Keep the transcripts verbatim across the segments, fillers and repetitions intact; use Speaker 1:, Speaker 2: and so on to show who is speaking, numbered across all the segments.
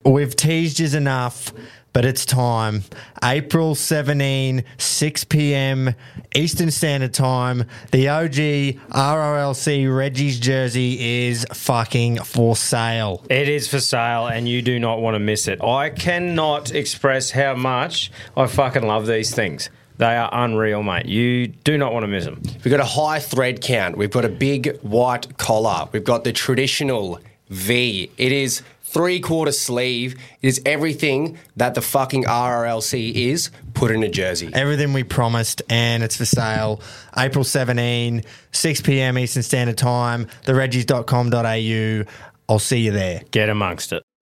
Speaker 1: We've teased you enough, but it's time. April seventeenth, six p.m. Eastern Standard Time. The O G R R L C Reggie's jersey is fucking for sale.
Speaker 2: It is for sale, and you do not want to miss it. I cannot express how much I fucking love these things. They are unreal, mate. You do not want to miss them.
Speaker 3: We've got a high thread count. We've got a big white collar. We've got the traditional V. It is three-quarter sleeve. It is everything that the fucking R R L C is put in a jersey.
Speaker 1: Everything we promised, and it's for sale. April seventeenth, six p.m. Eastern Standard Time, the reggies dot com dot a u. I'll see you there.
Speaker 2: Get amongst it.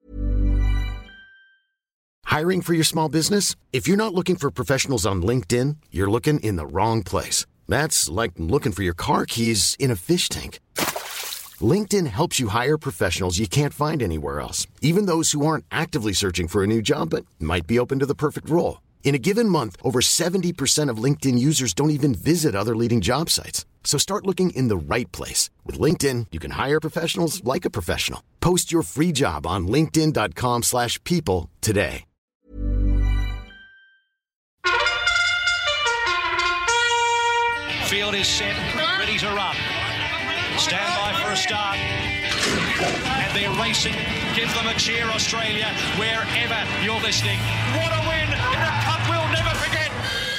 Speaker 4: Hiring for your small business? If you're not looking for professionals on LinkedIn, you're looking in the wrong place. That's like looking for your car keys in a fish tank. LinkedIn helps you hire professionals you can't find anywhere else, even those who aren't actively searching for a new job but might be open to the perfect role. In a given month, over seventy percent of LinkedIn users don't even visit other leading job sites. So start looking in the right place. With LinkedIn, you can hire professionals like a professional. Post your free job on linkedin dot com slash people today.
Speaker 5: Field is set, ready to run. Stand by for a start. And they're racing. Give them a cheer, Australia, wherever you're listening. What a win in a cup we'll never forget.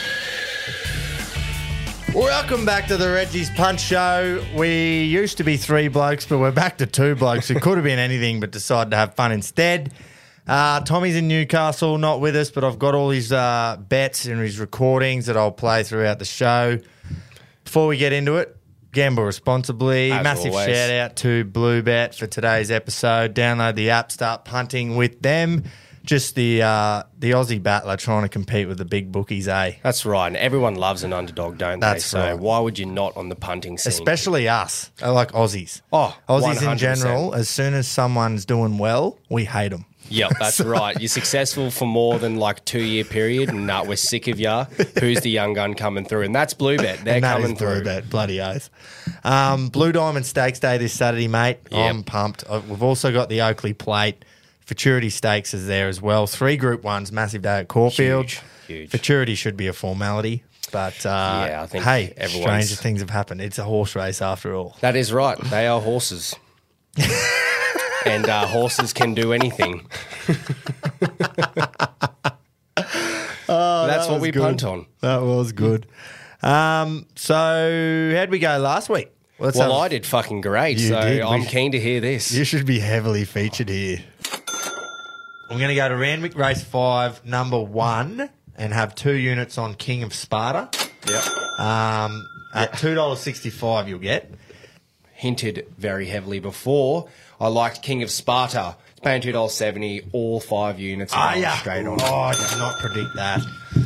Speaker 1: Welcome back to the Reggie's Punch Show. We used to be three blokes, but we're back to two blokes who could have been anything but decided to have fun instead. Uh, Tommy's in Newcastle, not with us, but I've got all his uh, bets and his recordings that I'll play throughout the show. Before we get into it, gamble responsibly.
Speaker 3: As
Speaker 1: Massive
Speaker 3: always.
Speaker 1: shout out to Bluebet for today's episode. Download the app, start punting with them. Just the uh, the Aussie battler trying to compete with the big bookies, eh?
Speaker 3: That's right. And everyone loves an underdog, don't
Speaker 1: That's
Speaker 3: they? So
Speaker 1: right.
Speaker 3: why would you not on the punting scene?
Speaker 1: Especially us, I like Aussies.
Speaker 3: Oh,
Speaker 1: Aussies
Speaker 3: one hundred percent.
Speaker 1: in general, as soon as someone's doing well, we hate them.
Speaker 3: Yep, that's right. You're successful for more than like a two-year period, and nah, we're sick of ya. Who's the young gun coming through? And that's Bluebet. They're
Speaker 1: and that
Speaker 3: coming
Speaker 1: is
Speaker 3: through.
Speaker 1: Bluebet, bloody oath. Um, Blue Diamond Stakes Day this Saturday, mate.
Speaker 3: Yep.
Speaker 1: I'm pumped. Uh, We've also got the Oakley Plate. Futurity Stakes is there as well. Three Group Ones, massive day at Caulfield.
Speaker 3: Huge, huge.
Speaker 1: Futurity should be a formality. But, uh,
Speaker 3: Yeah, I think
Speaker 1: hey,
Speaker 3: everyone's-
Speaker 1: stranger things have happened. It's a horse race after all.
Speaker 3: That is right. They are horses. And uh, horses can do anything. That's what
Speaker 1: was
Speaker 3: we
Speaker 1: good.
Speaker 3: punt on.
Speaker 1: That was good. Um, so, how'd we go last week? Let's
Speaker 3: Well,
Speaker 1: have-
Speaker 3: I did fucking great,
Speaker 1: You
Speaker 3: so
Speaker 1: did.
Speaker 3: I'm
Speaker 1: We-
Speaker 3: keen to hear this.
Speaker 1: You should be heavily featured here. I'm going to go to Randwick Race five, number one, and have two units on King of Sparta.
Speaker 3: Yep.
Speaker 1: Um, at two dollars sixty-five you'll get.
Speaker 3: Hinted very heavily before. I liked King of Sparta. It's paying two dollars seventy, all five units.
Speaker 1: Ah,
Speaker 3: and
Speaker 1: yeah.
Speaker 3: Straight on.
Speaker 1: Oh, I did not predict that.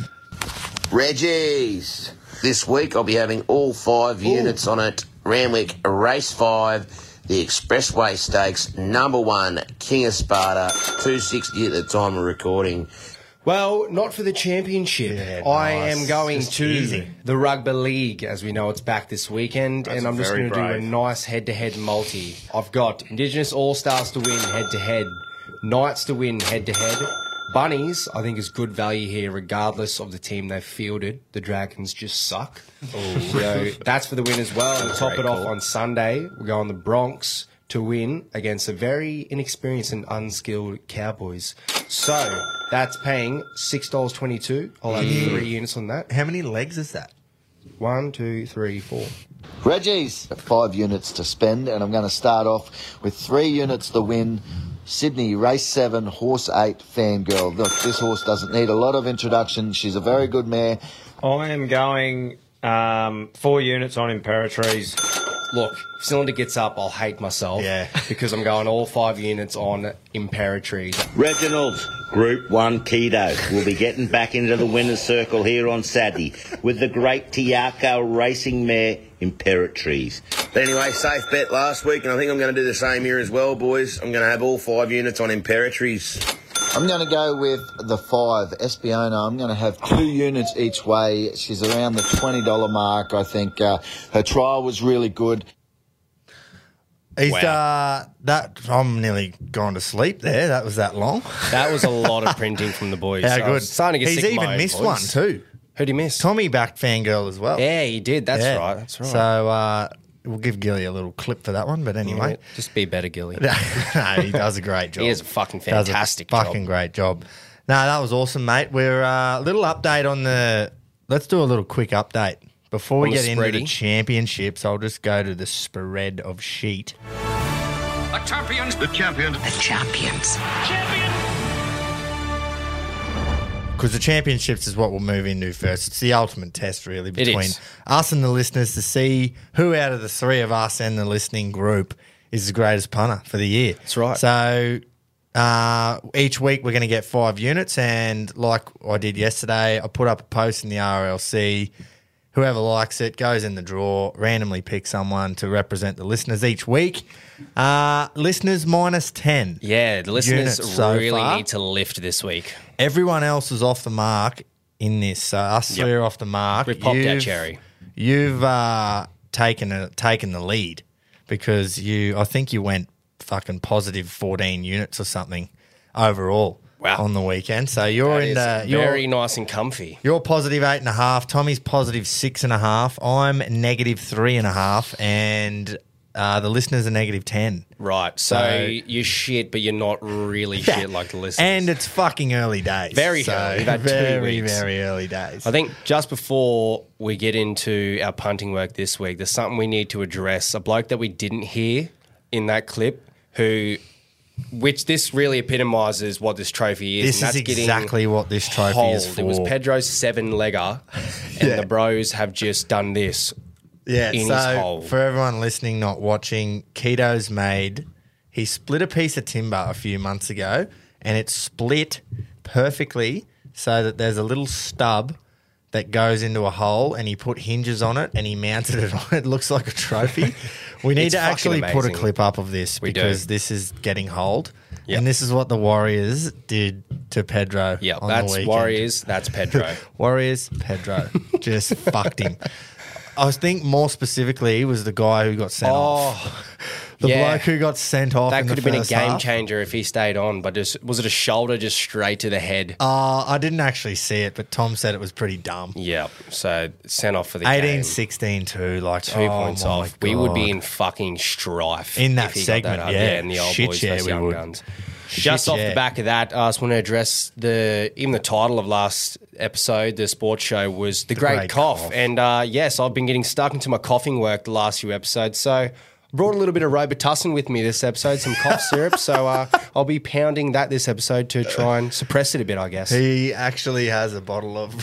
Speaker 6: Reggie's. This week I'll be having all five units on it. Randwick Race five, the Expressway Stakes, number one, King of Sparta, two sixty at the time of recording.
Speaker 3: Well, not for the championship.
Speaker 1: Yeah,
Speaker 3: I
Speaker 1: nice.
Speaker 3: am going
Speaker 1: Just
Speaker 3: to
Speaker 1: easy.
Speaker 3: the Rugby League, as we know it's back this weekend,
Speaker 2: That's
Speaker 3: and I'm just
Speaker 2: very
Speaker 3: going to do a
Speaker 2: brave.
Speaker 3: nice head-to-head multi. I've got Indigenous All-Stars to win head-to-head, Knights to win head-to-head, Bunnies, I think, is good value here, regardless of the team they've fielded. The Dragons just suck. So that's for the win as well. And to top
Speaker 2: Great
Speaker 3: it off
Speaker 2: call.
Speaker 3: on Sunday, we're going the Bronx to win against a very inexperienced and unskilled Cowboys. So that's paying six dollars twenty-two. I'll have three units on that.
Speaker 1: How many legs is that?
Speaker 3: One, two, three, four.
Speaker 7: Reggie's five units to spend, and I'm going to start off with three units to win. Sydney, race seven, horse eight, Fangirl. Look, this horse doesn't need a lot of introduction. She's a very good mare.
Speaker 2: I am going um, four units on Imperatrice.
Speaker 3: Look, if Cylinder gets up, I'll hate myself.
Speaker 1: Yeah.
Speaker 3: Because I'm going all five units on Imperatrice.
Speaker 8: Reginald, Group one Keto, will be getting back into the winner's circle here on Saturday with the great Tiako racing mare, Imperatrice.
Speaker 6: But anyway, safe bet last week, and I think I'm going to do the same here as well, boys. I'm going to have all five units on Imperatrice.
Speaker 7: I'm going to go with the five, Espiona. I'm going to have two units each way. She's around the twenty dollars mark, I think. Uh, her trial was really good.
Speaker 1: He's
Speaker 3: Wow.
Speaker 1: uh, that. I'm nearly gone to sleep there. That was that long.
Speaker 3: That was a lot of printing from the boys.
Speaker 1: How
Speaker 3: I
Speaker 1: good.
Speaker 3: was starting to get
Speaker 1: He's
Speaker 3: sick of
Speaker 1: even
Speaker 3: my own
Speaker 1: missed
Speaker 3: voice.
Speaker 1: one too.
Speaker 3: Who'd he miss?
Speaker 1: Tommy backed Fangirl as well.
Speaker 3: Yeah, he did. That's
Speaker 1: Yeah.
Speaker 3: right. That's right.
Speaker 1: So uh, we'll give Gilly a little clip for that one. But anyway,
Speaker 3: Yeah, just be better, Gilly.
Speaker 1: no, he does a great job.
Speaker 3: He is a fucking
Speaker 1: Does a
Speaker 3: fantastic job.
Speaker 1: fucking great job. No, that was awesome, mate. We're a uh, little update on the. Let's do a little quick update before we
Speaker 3: On the
Speaker 1: get into the
Speaker 3: spready?
Speaker 1: championships. I'll just go to the spread of sheet.
Speaker 5: The champions. The champions.
Speaker 9: The champions.
Speaker 5: Champion.
Speaker 1: Because the championships is what we'll move into first. It's the ultimate test, really, between
Speaker 3: is.
Speaker 1: us and the listeners to see who out of the three of us and the listening group is the greatest punter for the year.
Speaker 3: That's right.
Speaker 1: So uh, each week we're going to get five units, and like I did yesterday, I put up a post in the R L C. Whoever likes it goes in the draw, randomly pick someone to represent the listeners each week. Uh, listeners minus ten.
Speaker 3: Yeah, the listeners
Speaker 1: units so
Speaker 3: really
Speaker 1: far.
Speaker 3: need to lift this week.
Speaker 1: Everyone else is off the mark in this. So us
Speaker 3: Yep.
Speaker 1: three are off the mark.
Speaker 3: We've popped our
Speaker 1: You've-
Speaker 3: cherry.
Speaker 1: You've uh, taken a, taken the lead because you. I think you went fucking positive fourteen units or something overall
Speaker 3: Wow.
Speaker 1: on the weekend. So you're
Speaker 3: That
Speaker 1: in
Speaker 3: is
Speaker 1: the you're,
Speaker 3: very nice and comfy.
Speaker 1: you're positive eight and a half. Tommy's positive six and a half. I'm negative three and a half, and uh, the listeners are negative ten.
Speaker 3: Right. So,
Speaker 1: So-
Speaker 3: you're shit, but you're not really shit like the listeners.
Speaker 1: And it's fucking early days.
Speaker 3: Very
Speaker 1: so
Speaker 3: early. We've had two
Speaker 1: very,
Speaker 3: weeks.
Speaker 1: very early days.
Speaker 3: I think just before we get into our punting work this week, there's something we need to address. A bloke that we didn't hear in that clip who, which this really epitomises what this trophy is.
Speaker 1: This
Speaker 3: and
Speaker 1: is
Speaker 3: that's getting
Speaker 1: exactly what this trophy
Speaker 3: holed.
Speaker 1: is for.
Speaker 3: It was Pedro's seven legger, and
Speaker 1: Yeah.
Speaker 3: the bros have just done this.
Speaker 1: Yeah,
Speaker 3: in
Speaker 1: so
Speaker 3: his hole.
Speaker 1: for everyone listening, not watching, Keto's made, he split a piece of timber a few months ago and it's split perfectly so that there's a little stub that goes into a hole and he put hinges on it and he mounted it on it. It looks like a trophy. We need
Speaker 3: It's
Speaker 1: to
Speaker 3: fucking
Speaker 1: actually put a
Speaker 3: amazing.
Speaker 1: clip up of this
Speaker 3: We do.
Speaker 1: because this is getting holed.
Speaker 3: Yep.
Speaker 1: And this is what the Warriors did to Pedro.
Speaker 3: Yeah,
Speaker 1: on the
Speaker 3: that's
Speaker 1: weekend.
Speaker 3: Warriors, that's Pedro.
Speaker 1: Warriors, Pedro just fucked him. I think more specifically was the guy who got sent off. The
Speaker 3: yeah.
Speaker 1: bloke who got sent off.
Speaker 3: That
Speaker 1: in
Speaker 3: could
Speaker 1: the
Speaker 3: have been a
Speaker 1: first
Speaker 3: game
Speaker 1: half.
Speaker 3: changer if he stayed on, but just, was it a shoulder just straight to the head?
Speaker 1: Uh, I didn't actually see it, but Tom said it was pretty dumb.
Speaker 3: Yeah, so sent off for the
Speaker 1: eighteen
Speaker 3: game.
Speaker 1: sixteen too, like
Speaker 3: Two
Speaker 1: oh
Speaker 3: points
Speaker 1: my
Speaker 3: off. We would be
Speaker 1: God.
Speaker 3: in fucking strife
Speaker 1: In that
Speaker 3: if he got
Speaker 1: segment,
Speaker 3: up.
Speaker 1: yeah.
Speaker 3: in the old
Speaker 1: Shit,
Speaker 3: boys
Speaker 1: yeah,
Speaker 3: versus
Speaker 1: we
Speaker 3: young
Speaker 1: would.
Speaker 3: guns.
Speaker 1: Shit,
Speaker 3: Just off
Speaker 1: yeah.
Speaker 3: the back of that, I just want to address the even the title of last episode, the sports show, was the, Great,
Speaker 1: Great
Speaker 3: Cough,
Speaker 1: Cough.
Speaker 3: and uh, yes, I've been getting stuck into my coughing work the last few episodes, so. I brought a little bit of Robitussin with me this episode, some cough syrup. So uh, I'll be pounding that this episode to try and suppress it a bit, I guess.
Speaker 1: He actually has a bottle of.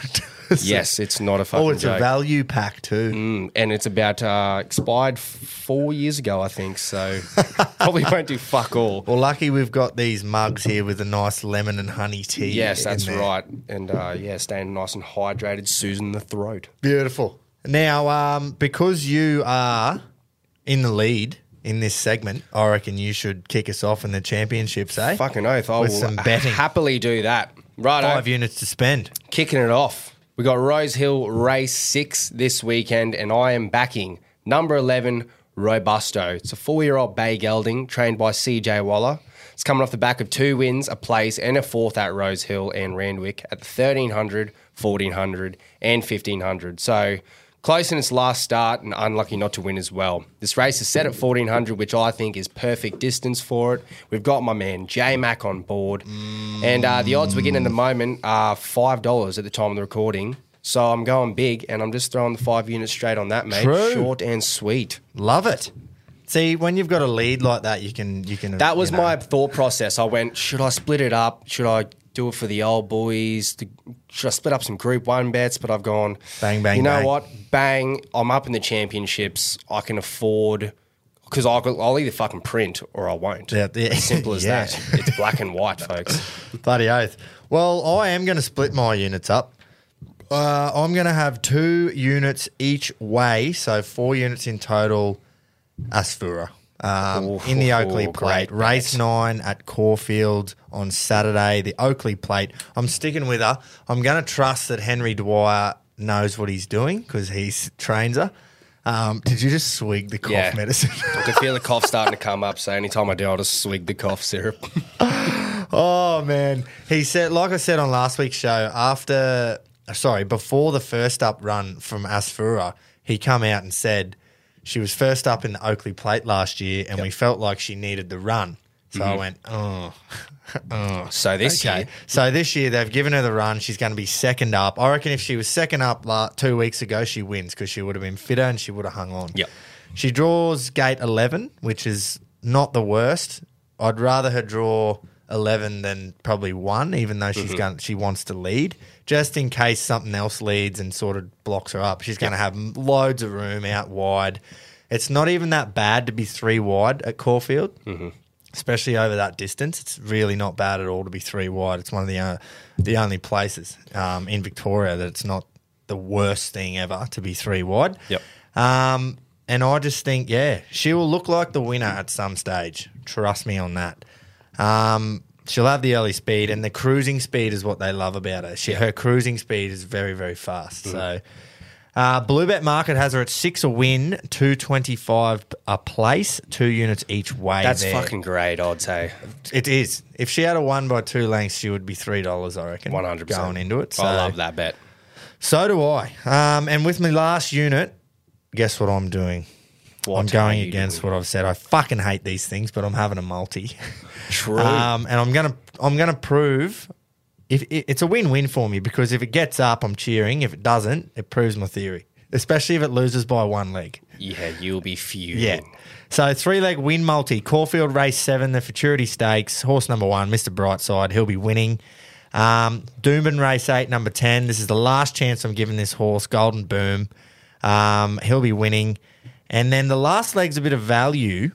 Speaker 3: Yes, it's not a fucking
Speaker 1: Oh, it's
Speaker 3: joke.
Speaker 1: a value pack too.
Speaker 3: Mm, and it's about uh, expired f- four years ago, I think. So probably won't do fuck all.
Speaker 1: Well, lucky we've got these mugs here with a nice lemon and honey tea.
Speaker 3: Yes,
Speaker 1: in
Speaker 3: that's
Speaker 1: there.
Speaker 3: right. And uh, yeah, staying nice and hydrated, soothes the throat.
Speaker 1: Beautiful. Now, um, because you are in the lead in this segment, I reckon you should kick us off in the championships, eh?
Speaker 3: Fucking oath, I
Speaker 1: With
Speaker 3: will
Speaker 1: some betting.
Speaker 3: happily do that. Right,
Speaker 1: Five units to spend.
Speaker 3: kicking it off. We got Rose Hill Race six this weekend, and I am backing number eleven, Robusto. It's a four-year-old bay gelding trained by C J Waller. It's coming off the back of two wins, a place, and a fourth at Rose Hill and Randwick at the thirteen hundred, fourteen hundred, and fifteen hundred. So close in its last start and unlucky not to win as well. This race is set at fourteen hundred, which I think is perfect distance for it. We've got my man J-Mac on board. And uh, the odds we're getting at the moment are five dollars at the time of the recording. So I'm going big, and I'm just throwing the five units straight on that, mate.
Speaker 1: True.
Speaker 3: Short and sweet.
Speaker 1: Love it. See, when you've got a lead like that, you can you can.
Speaker 3: That was
Speaker 1: you know,
Speaker 3: my thought process. I went, should I split it up? Should I do it for the old boys? To, should I split up some Group One bets? But I've gone
Speaker 1: Bang, bang,
Speaker 3: You know
Speaker 1: bang.
Speaker 3: what? Bang! I'm up in the championships. I can afford because I'll, I'll either fucking print or I won't.
Speaker 1: Yeah, yeah.
Speaker 3: As simple as
Speaker 1: Yeah.
Speaker 3: that. It's black and white, folks.
Speaker 1: bloody oath. Well, I am going to split my units up. Uh, I'm going to have two units each way, so four units in total. Asfura. Um,
Speaker 3: Ooh,
Speaker 1: in the
Speaker 3: ooh,
Speaker 1: Oakley
Speaker 3: ooh,
Speaker 1: Plate.
Speaker 3: great
Speaker 1: Race
Speaker 3: bet.
Speaker 1: nine at Caulfield on Saturday. The Oakley Plate. I'm sticking with her. I'm going to trust that Henry Dwyer knows what he's doing because he trains her. Um, did you just swig the cough
Speaker 3: Yeah.
Speaker 1: medicine?
Speaker 3: I can feel the cough starting to come up, so anytime I do, I'll just swig the cough syrup.
Speaker 1: Oh, man. He said, like I said on last week's show, after, sorry, before the first up run from Asfoora, he come out and said she was first up in the Oakley Plate last year and we felt like she needed the run. So I went, oh, oh.
Speaker 3: So this
Speaker 1: Okay.
Speaker 3: year,
Speaker 1: So this year they've given her the run. She's going to be second up. I reckon if she was second up la- two weeks ago, she wins because she would have been fitter and she would have hung on.
Speaker 3: Yep.
Speaker 1: She draws gate eleven, which is not the worst. I'd rather her draw eleven than probably one, even though she's going she wants to lead, just in case something else leads and sort of blocks her up. She's going to have loads of room out wide. It's not even that bad to be three wide at Caulfield. Mm-hmm. Especially over that distance, it's really not bad at all to be three wide. It's one of the uh, the only places um, in Victoria that it's not the worst thing ever to be three wide.
Speaker 3: Yep.
Speaker 1: Um, and I just think, yeah, she will look like the winner at some stage. Trust me on that. Um, she'll have the early speed, and the cruising speed is what they love about her. She, her cruising speed is very, very fast. Mm. So. Uh, Bluebet Market has her at six a win, two twenty-five a place, two units each way.
Speaker 3: that's
Speaker 1: there.
Speaker 3: fucking great, I'd say.
Speaker 1: It is. If she had a one by two lengths, she would be three dollars. I reckon.
Speaker 3: one hundred percent
Speaker 1: going into it. So,
Speaker 3: I love that bet.
Speaker 1: So do I. Um, and with my last unit, guess what I'm doing?
Speaker 3: What
Speaker 1: I'm
Speaker 3: are
Speaker 1: going
Speaker 3: you
Speaker 1: against
Speaker 3: doing?
Speaker 1: what I've said. I fucking hate these things, but I'm having a multi.
Speaker 3: True.
Speaker 1: Um, and I'm gonna I'm gonna prove. If it, it's a win-win for me because if it gets up, I'm cheering. If it doesn't, it proves my theory. Especially if it loses by one leg.
Speaker 3: Yeah, you'll be fuming.
Speaker 1: Yeah. So three-leg win multi. Caulfield race seven, the Futurity Stakes. Horse number one, Mister Brightside. He'll be winning. Um, Doomben race eight, number ten. This is the last chance I'm giving this horse, Golden Boom. Um, he'll be winning. And then the last leg's a bit of value.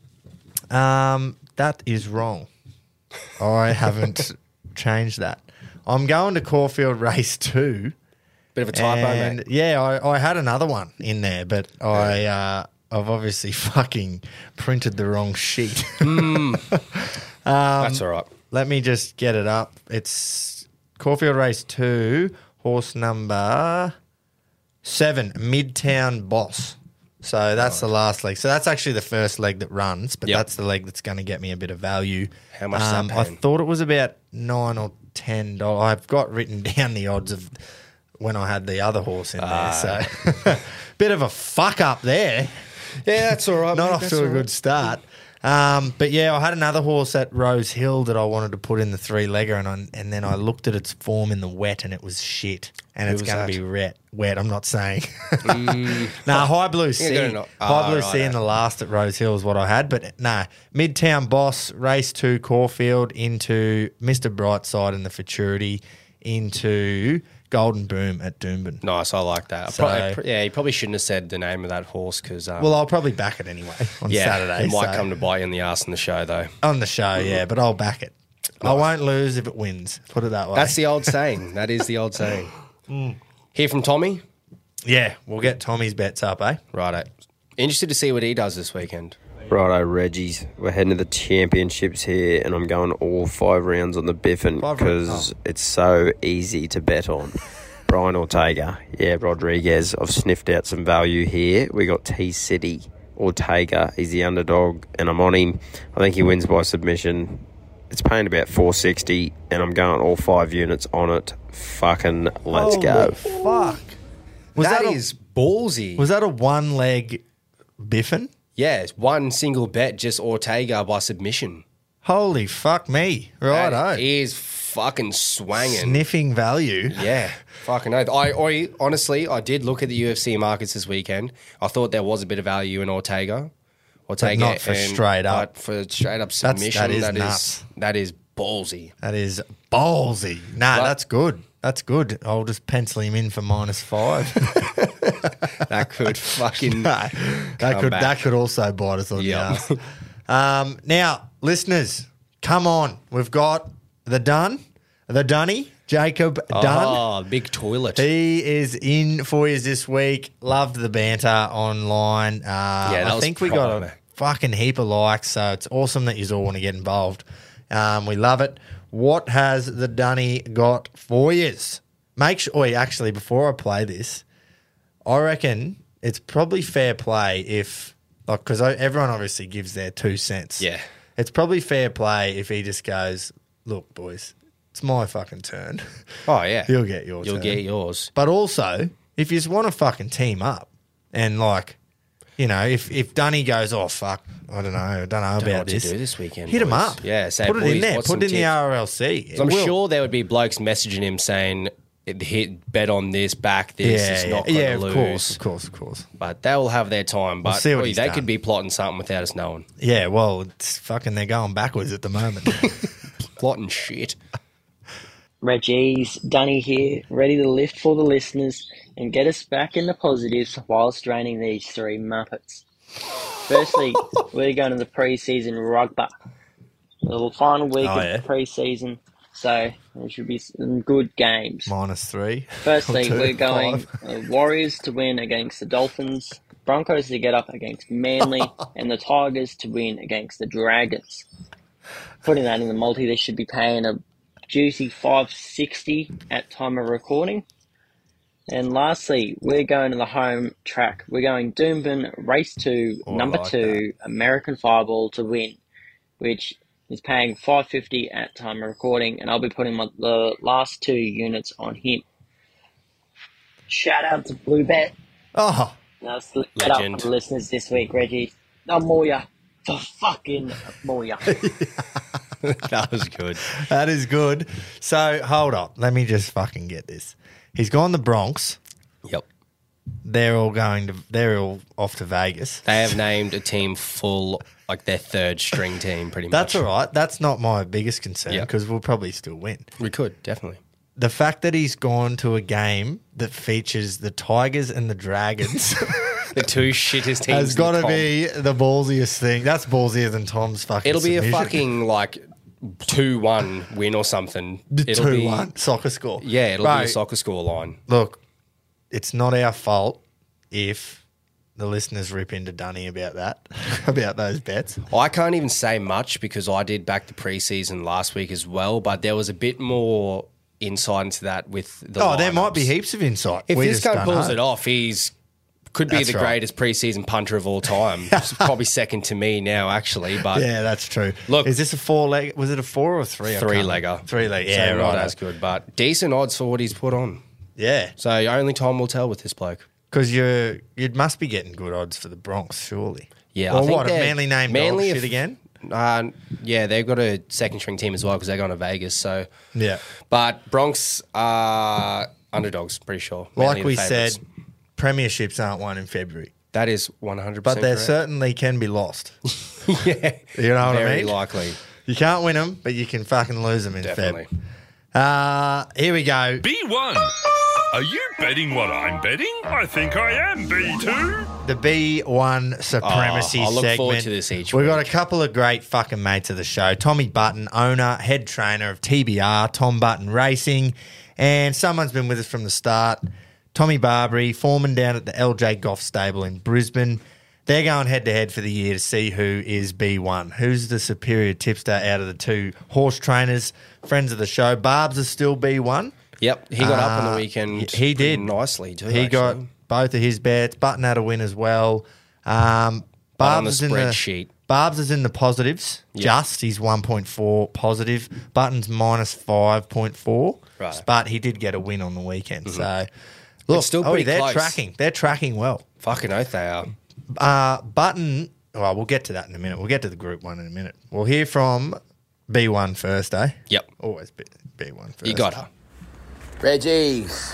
Speaker 1: Um, that is wrong. I haven't changed that. I'm going to Caulfield race two.
Speaker 3: Bit of a typo,
Speaker 1: And
Speaker 3: mate.
Speaker 1: yeah, I, I had another one in there, but I uh, I've obviously fucking printed the wrong sheet.
Speaker 3: That's all right.
Speaker 1: Let me just get it up. It's Caulfield race two, horse number seven, Midtown Boss. So that's the last leg. So that's actually the first leg that runs, but
Speaker 3: Yep.
Speaker 1: that's the leg that's going to get me a bit of value.
Speaker 3: How much is that
Speaker 1: um, I
Speaker 3: paying?
Speaker 1: thought it was about nine or ten dollars. I've got written down the odds of when I had the other horse in there. So bit of a fuck up there.
Speaker 3: Yeah, that's all right.
Speaker 1: Not
Speaker 3: mate,
Speaker 1: off
Speaker 3: that's
Speaker 1: to a
Speaker 3: all
Speaker 1: good
Speaker 3: right.
Speaker 1: start. Um, but yeah, I had another horse at Rose Hill that I wanted to put in the three legger, and I, and then I looked at its form in the wet, and it was shit. And
Speaker 3: Who
Speaker 1: it's
Speaker 3: was
Speaker 1: going
Speaker 3: that?
Speaker 1: to be wet. Wet, I'm not saying. Nah, High Blue Sea.
Speaker 3: gonna know-
Speaker 1: High
Speaker 3: Oh,
Speaker 1: Blue
Speaker 3: right,
Speaker 1: Sea in
Speaker 3: eh.
Speaker 1: the last at Rose Hill is what I had. But nah, Midtown Boss, race two, Caulfield, into Mister Brightside and the Futurity, into Golden Boom at Doomben.
Speaker 3: Nice, I like that. I
Speaker 1: So-
Speaker 3: probably, yeah, you probably shouldn't have said the name of that horse because um,
Speaker 1: Well, I'll probably back it anyway on
Speaker 3: yeah,
Speaker 1: Saturday.
Speaker 3: it might
Speaker 1: so-
Speaker 3: come to bite you in the ass in the show though.
Speaker 1: On the show, yeah, but I'll back it. I won't lose if it wins. Put it that way.
Speaker 3: That's the old saying. That is the old saying.
Speaker 1: Mm.
Speaker 3: Hear from Tommy?
Speaker 1: yeah. We'll get Tommy's bets up, eh?
Speaker 3: Righto. Interested to see what he does this weekend.
Speaker 9: Righto, Reggie's. We're heading to the championships here, and I'm going all five rounds on the Biffin
Speaker 1: Five
Speaker 9: because
Speaker 1: rounds,
Speaker 9: it's so easy to bet on. Brian Ortega, yeah, Rodriguez. I've sniffed out some value here. We got T City. Ortega, he's the underdog, and I'm on him. I think he wins by submission. It's paying about four sixty, and I'm going all five units on it. Fucking let's
Speaker 1: Holy
Speaker 9: go.
Speaker 1: Fuck. Was
Speaker 3: that
Speaker 1: that,
Speaker 3: is ballsy.
Speaker 1: a, was that a one leg Biffin?
Speaker 3: yeah, it's one single bet, just Ortega by submission.
Speaker 1: Holy fuck me.
Speaker 3: That
Speaker 1: Right,
Speaker 3: is fucking swanging.
Speaker 1: Sniffing value.
Speaker 3: Yeah, fucking oath. I, I honestly, I did look at the U F C markets this weekend. I thought there was a bit of value in Ortega. Ortega,
Speaker 1: not for straight up.
Speaker 3: but for straight up
Speaker 1: That's-
Speaker 3: submission.
Speaker 1: that is
Speaker 3: that is
Speaker 1: nuts.
Speaker 3: that is ballsy.
Speaker 1: That is ballsy. Nah,
Speaker 3: But-
Speaker 1: that's good. That's good. I'll just pencil him in for minus five.
Speaker 3: That could fucking
Speaker 1: that
Speaker 3: come
Speaker 1: could
Speaker 3: back.
Speaker 1: that could also bite us on
Speaker 3: Yep.
Speaker 1: the ass. Um, now, listeners, come on. We've got the Dun, the Dunny, Jacob Dunn.
Speaker 3: Oh, big toilet.
Speaker 1: He is in for you this week. Loved the banter online. Uh,
Speaker 3: Yeah, that
Speaker 1: I
Speaker 3: was
Speaker 1: think we got a
Speaker 3: prime.
Speaker 1: fucking heap of likes, so it's awesome that you all want to get involved. Um, we love it. What has the Dunny got for yous? Make sure. Wait, actually, before I play this, I reckon it's probably fair play if, like, because everyone obviously gives their two cents.
Speaker 3: Yeah.
Speaker 1: It's probably fair play if he just goes, look, boys, it's my fucking turn.
Speaker 3: Oh, yeah.
Speaker 1: You'll get your
Speaker 3: You'll
Speaker 1: turn.
Speaker 3: get yours.
Speaker 1: But also, if you just want to fucking team up and, like, you know, if, if Dunny goes, oh, fuck, I don't know, I don't know
Speaker 3: Don't know
Speaker 1: about
Speaker 3: what to
Speaker 1: this.
Speaker 3: do this weekend,
Speaker 1: Hit him
Speaker 3: boys.
Speaker 1: up.
Speaker 3: Yeah, say,
Speaker 1: Put it in
Speaker 3: boys,
Speaker 1: there.
Speaker 3: what's
Speaker 1: Put
Speaker 3: some
Speaker 1: it in the
Speaker 3: tips?
Speaker 1: R L C.
Speaker 3: I'm
Speaker 1: It will.
Speaker 3: sure there would be blokes messaging him saying, hit bet on this, back this,
Speaker 1: Yeah,
Speaker 3: it's
Speaker 1: yeah,
Speaker 3: not going to
Speaker 1: yeah, of
Speaker 3: lose.
Speaker 1: course, of course, of course.
Speaker 3: But they'll have their time. But
Speaker 1: We'll see what
Speaker 3: boy,
Speaker 1: he's
Speaker 3: they
Speaker 1: done.
Speaker 3: could be plotting something without us knowing.
Speaker 1: Yeah, well, it's fucking, they're going backwards at the moment.
Speaker 3: Plotting shit.
Speaker 10: Reggie's Dunny here, ready to lift for the listeners and get us back in the positives whilst draining these three Muppets. Firstly, we're going to the pre-season rugby. The final week
Speaker 1: Oh,
Speaker 10: of
Speaker 1: yeah?
Speaker 10: the pre-season, so there should be some good games.
Speaker 1: Minus three.
Speaker 10: Firstly,
Speaker 1: Or two,
Speaker 10: we're going
Speaker 1: five.
Speaker 10: uh, Warriors to win against the Dolphins, Broncos to get up against Manly, and the Tigers to win against the Dragons. Putting that in the multi, they should be paying a juicy five sixty at time of recording. And lastly, we're going to the home track. We're going Doomben Race two,
Speaker 1: Oh, I
Speaker 10: number
Speaker 1: like
Speaker 10: two, American Fireball to win, which is paying five fifty at time of recording, and I'll be putting my, the last two units on him. Shout out to Blue Bet.
Speaker 1: Oh,
Speaker 10: Now, split that up
Speaker 3: Legend.
Speaker 10: for the listeners this week, Reggie. No more ya. For fucking more ya.
Speaker 3: That was good.
Speaker 1: that is good. So, hold up. Let me just fucking get this. He's gone the Bronx.
Speaker 3: Yep.
Speaker 1: They're all going to, they're all off to Vegas.
Speaker 3: They have named a team full, like their third string team, pretty much.
Speaker 1: That's all right. That's not my biggest concern
Speaker 3: Yeah.
Speaker 1: because we'll probably still win.
Speaker 3: We could, definitely.
Speaker 1: The fact that he's gone to a game that features the Tigers and the Dragons
Speaker 3: The two shittest teams.
Speaker 1: has
Speaker 3: in
Speaker 1: got to
Speaker 3: comp.
Speaker 1: be the ballsiest thing. That's ballsier than Tom's fucking
Speaker 3: It'll be a
Speaker 1: submission.
Speaker 3: fucking, like, two one win or something.
Speaker 1: The
Speaker 3: It'll
Speaker 1: two
Speaker 3: be,
Speaker 1: one soccer score.
Speaker 3: Yeah, it'll
Speaker 1: Bro,
Speaker 3: be a soccer score line.
Speaker 1: Look, it's not our fault if the listeners rip into Dunny about that, about those bets.
Speaker 3: I can't even say much because I did back the preseason last week as well, but there was a bit more insight into that with the
Speaker 1: Oh, there might be
Speaker 3: lineups.
Speaker 1: heaps of insight.
Speaker 3: If
Speaker 1: We
Speaker 3: this
Speaker 1: just
Speaker 3: guy
Speaker 1: don't
Speaker 3: pulls
Speaker 1: know.
Speaker 3: it off, he's could be
Speaker 1: That's
Speaker 3: the
Speaker 1: right.
Speaker 3: greatest preseason punter of all time. It's probably second to me now, actually. But
Speaker 1: Yeah, that's true.
Speaker 3: Look-
Speaker 1: is this a four leg? Was it a four or a three? I
Speaker 3: three
Speaker 1: can't
Speaker 3: legger,
Speaker 1: remember. Three leg.
Speaker 3: So
Speaker 1: Yeah,
Speaker 3: not
Speaker 1: right.
Speaker 3: as good, but decent odds for what he's put on.
Speaker 1: Yeah,
Speaker 3: So only time will tell with this bloke.
Speaker 1: because you you must be getting good odds for the Bronx, surely.
Speaker 3: Yeah,
Speaker 1: Or
Speaker 3: I think
Speaker 1: what? A
Speaker 3: they're-
Speaker 1: Manly named
Speaker 3: Manly
Speaker 1: dog
Speaker 3: if-
Speaker 1: shit again.
Speaker 3: Uh, yeah, they've got a second string team as well because they're going to Vegas. So,
Speaker 1: Yeah.
Speaker 3: but Bronx are underdogs, pretty sure. Manly
Speaker 1: Like
Speaker 3: the
Speaker 1: we
Speaker 3: favourites.
Speaker 1: said, premierships aren't won in February,
Speaker 3: that is one hundred
Speaker 1: but
Speaker 3: percent.
Speaker 1: they
Speaker 3: correct.
Speaker 1: certainly can be lost.
Speaker 3: yeah,
Speaker 1: You know what I
Speaker 3: very
Speaker 1: mean?
Speaker 3: likely.
Speaker 1: You can't win them, but you can fucking lose them in
Speaker 3: Definitely.
Speaker 1: Feb. Uh, here we go.
Speaker 11: B one. Are you betting what I'm betting? I think I am, B two.
Speaker 1: The B one Supremacy
Speaker 3: Oh, I look
Speaker 1: segment.
Speaker 3: forward to this each
Speaker 1: We've got a
Speaker 3: week.
Speaker 1: couple of great fucking mates of the show. Tommy Button, owner, head trainer of T B R, Tom Button Racing, and someone's been with us from the start, Tommy Barbary, foreman down at the L J Golf Stable in Brisbane. They're going head-to-head for the year to see who is B one. Who's the superior tipster out of the two horse trainers, friends of the show? Barbs is still B one.
Speaker 3: Yep, he got up on
Speaker 1: Uh,
Speaker 3: the weekend.
Speaker 1: He
Speaker 3: pretty
Speaker 1: did
Speaker 3: nicely too.
Speaker 1: He got
Speaker 3: actually.
Speaker 1: both of his bets. Button had a win as well. Um,
Speaker 3: But on
Speaker 1: Barbs
Speaker 3: the
Speaker 1: is in
Speaker 3: spreadsheet.
Speaker 1: Barbs is in the positives.
Speaker 3: Yep.
Speaker 1: Just he's one point four positive. Button's minus five point four.
Speaker 3: Right.
Speaker 1: But he did get a win on the weekend. So look,
Speaker 3: It's still
Speaker 1: oh,
Speaker 3: pretty
Speaker 1: they're
Speaker 3: close.
Speaker 1: tracking. They're tracking well.
Speaker 3: Fucking oath they are.
Speaker 1: Uh, Button. Well, we'll get to that in a minute. We'll get to the group one in a minute. We'll hear from B one first, eh?
Speaker 3: Yep,
Speaker 1: Always B, B1 first.
Speaker 3: you got her.
Speaker 6: Reggie's.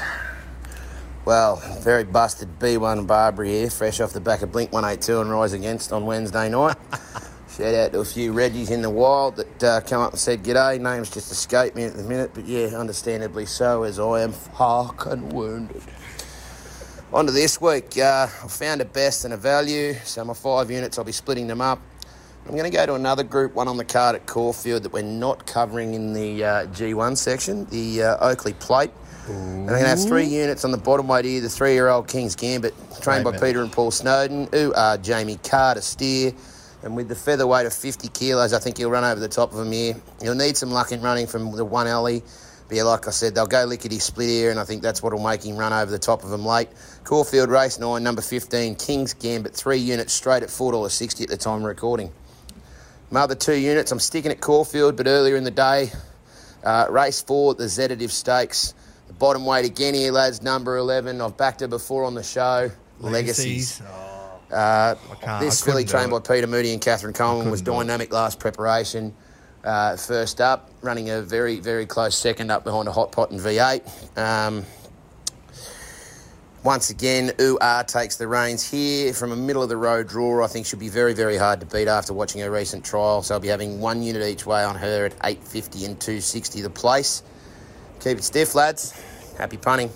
Speaker 6: Well, very busted B one Barbary here, fresh off the back of Blink one eighty-two and Rise Against on Wednesday night. Shout out to a few Reggies in the wild that uh, come up and said g'day. Names just escaped me at the minute, but yeah, understandably so, as I am fucking wounded. On to this week. Uh, I found a best and a value, so my five units, I'll be splitting them up. I'm going to go to another group one on the card at Caulfield that we're not covering in the uh, G one section, the uh, Oakley Plate. And I'm going to have three units on the bottom weight here, the three-year-old King's Gambit, trained by
Speaker 1: Great
Speaker 6: Peter and Paul Snowden, who are Jamie Carr to steer. And with the featherweight of fifty kilos, I think he'll run over the top of him here. He'll need some luck in running from the one alley. But yeah, like I said, they'll go lickety-split here, and I think that's what will make him run over the top of them late. Caulfield Race nine, number fifteen, King's Gambit, three units straight at four dollars sixty at the time of recording. My other two units, I'm sticking at Caulfield, but earlier in the day, uh, race four, the Zetative Stakes. The bottom weight again here, lads, number eleven. I've backed her before on the show. Legacies.
Speaker 1: Legacies. Oh,
Speaker 6: uh,
Speaker 1: can't-
Speaker 6: this
Speaker 1: I
Speaker 6: filly
Speaker 1: couldn't
Speaker 6: trained
Speaker 1: do
Speaker 6: by Peter Moody and Catherine Coleman was
Speaker 1: couldn't do it.
Speaker 6: dynamic last preparation. Uh, first up, running a very, very close second up behind a Hot Pot and V eight. Um, once again, U R takes the reins here from a middle-of-the-road drawer. I think she'll be very, very hard to beat after watching her recent trial. So I'll be having one unit each way on her at eight fifty and two sixty the place. Keep it stiff, lads. Happy punting.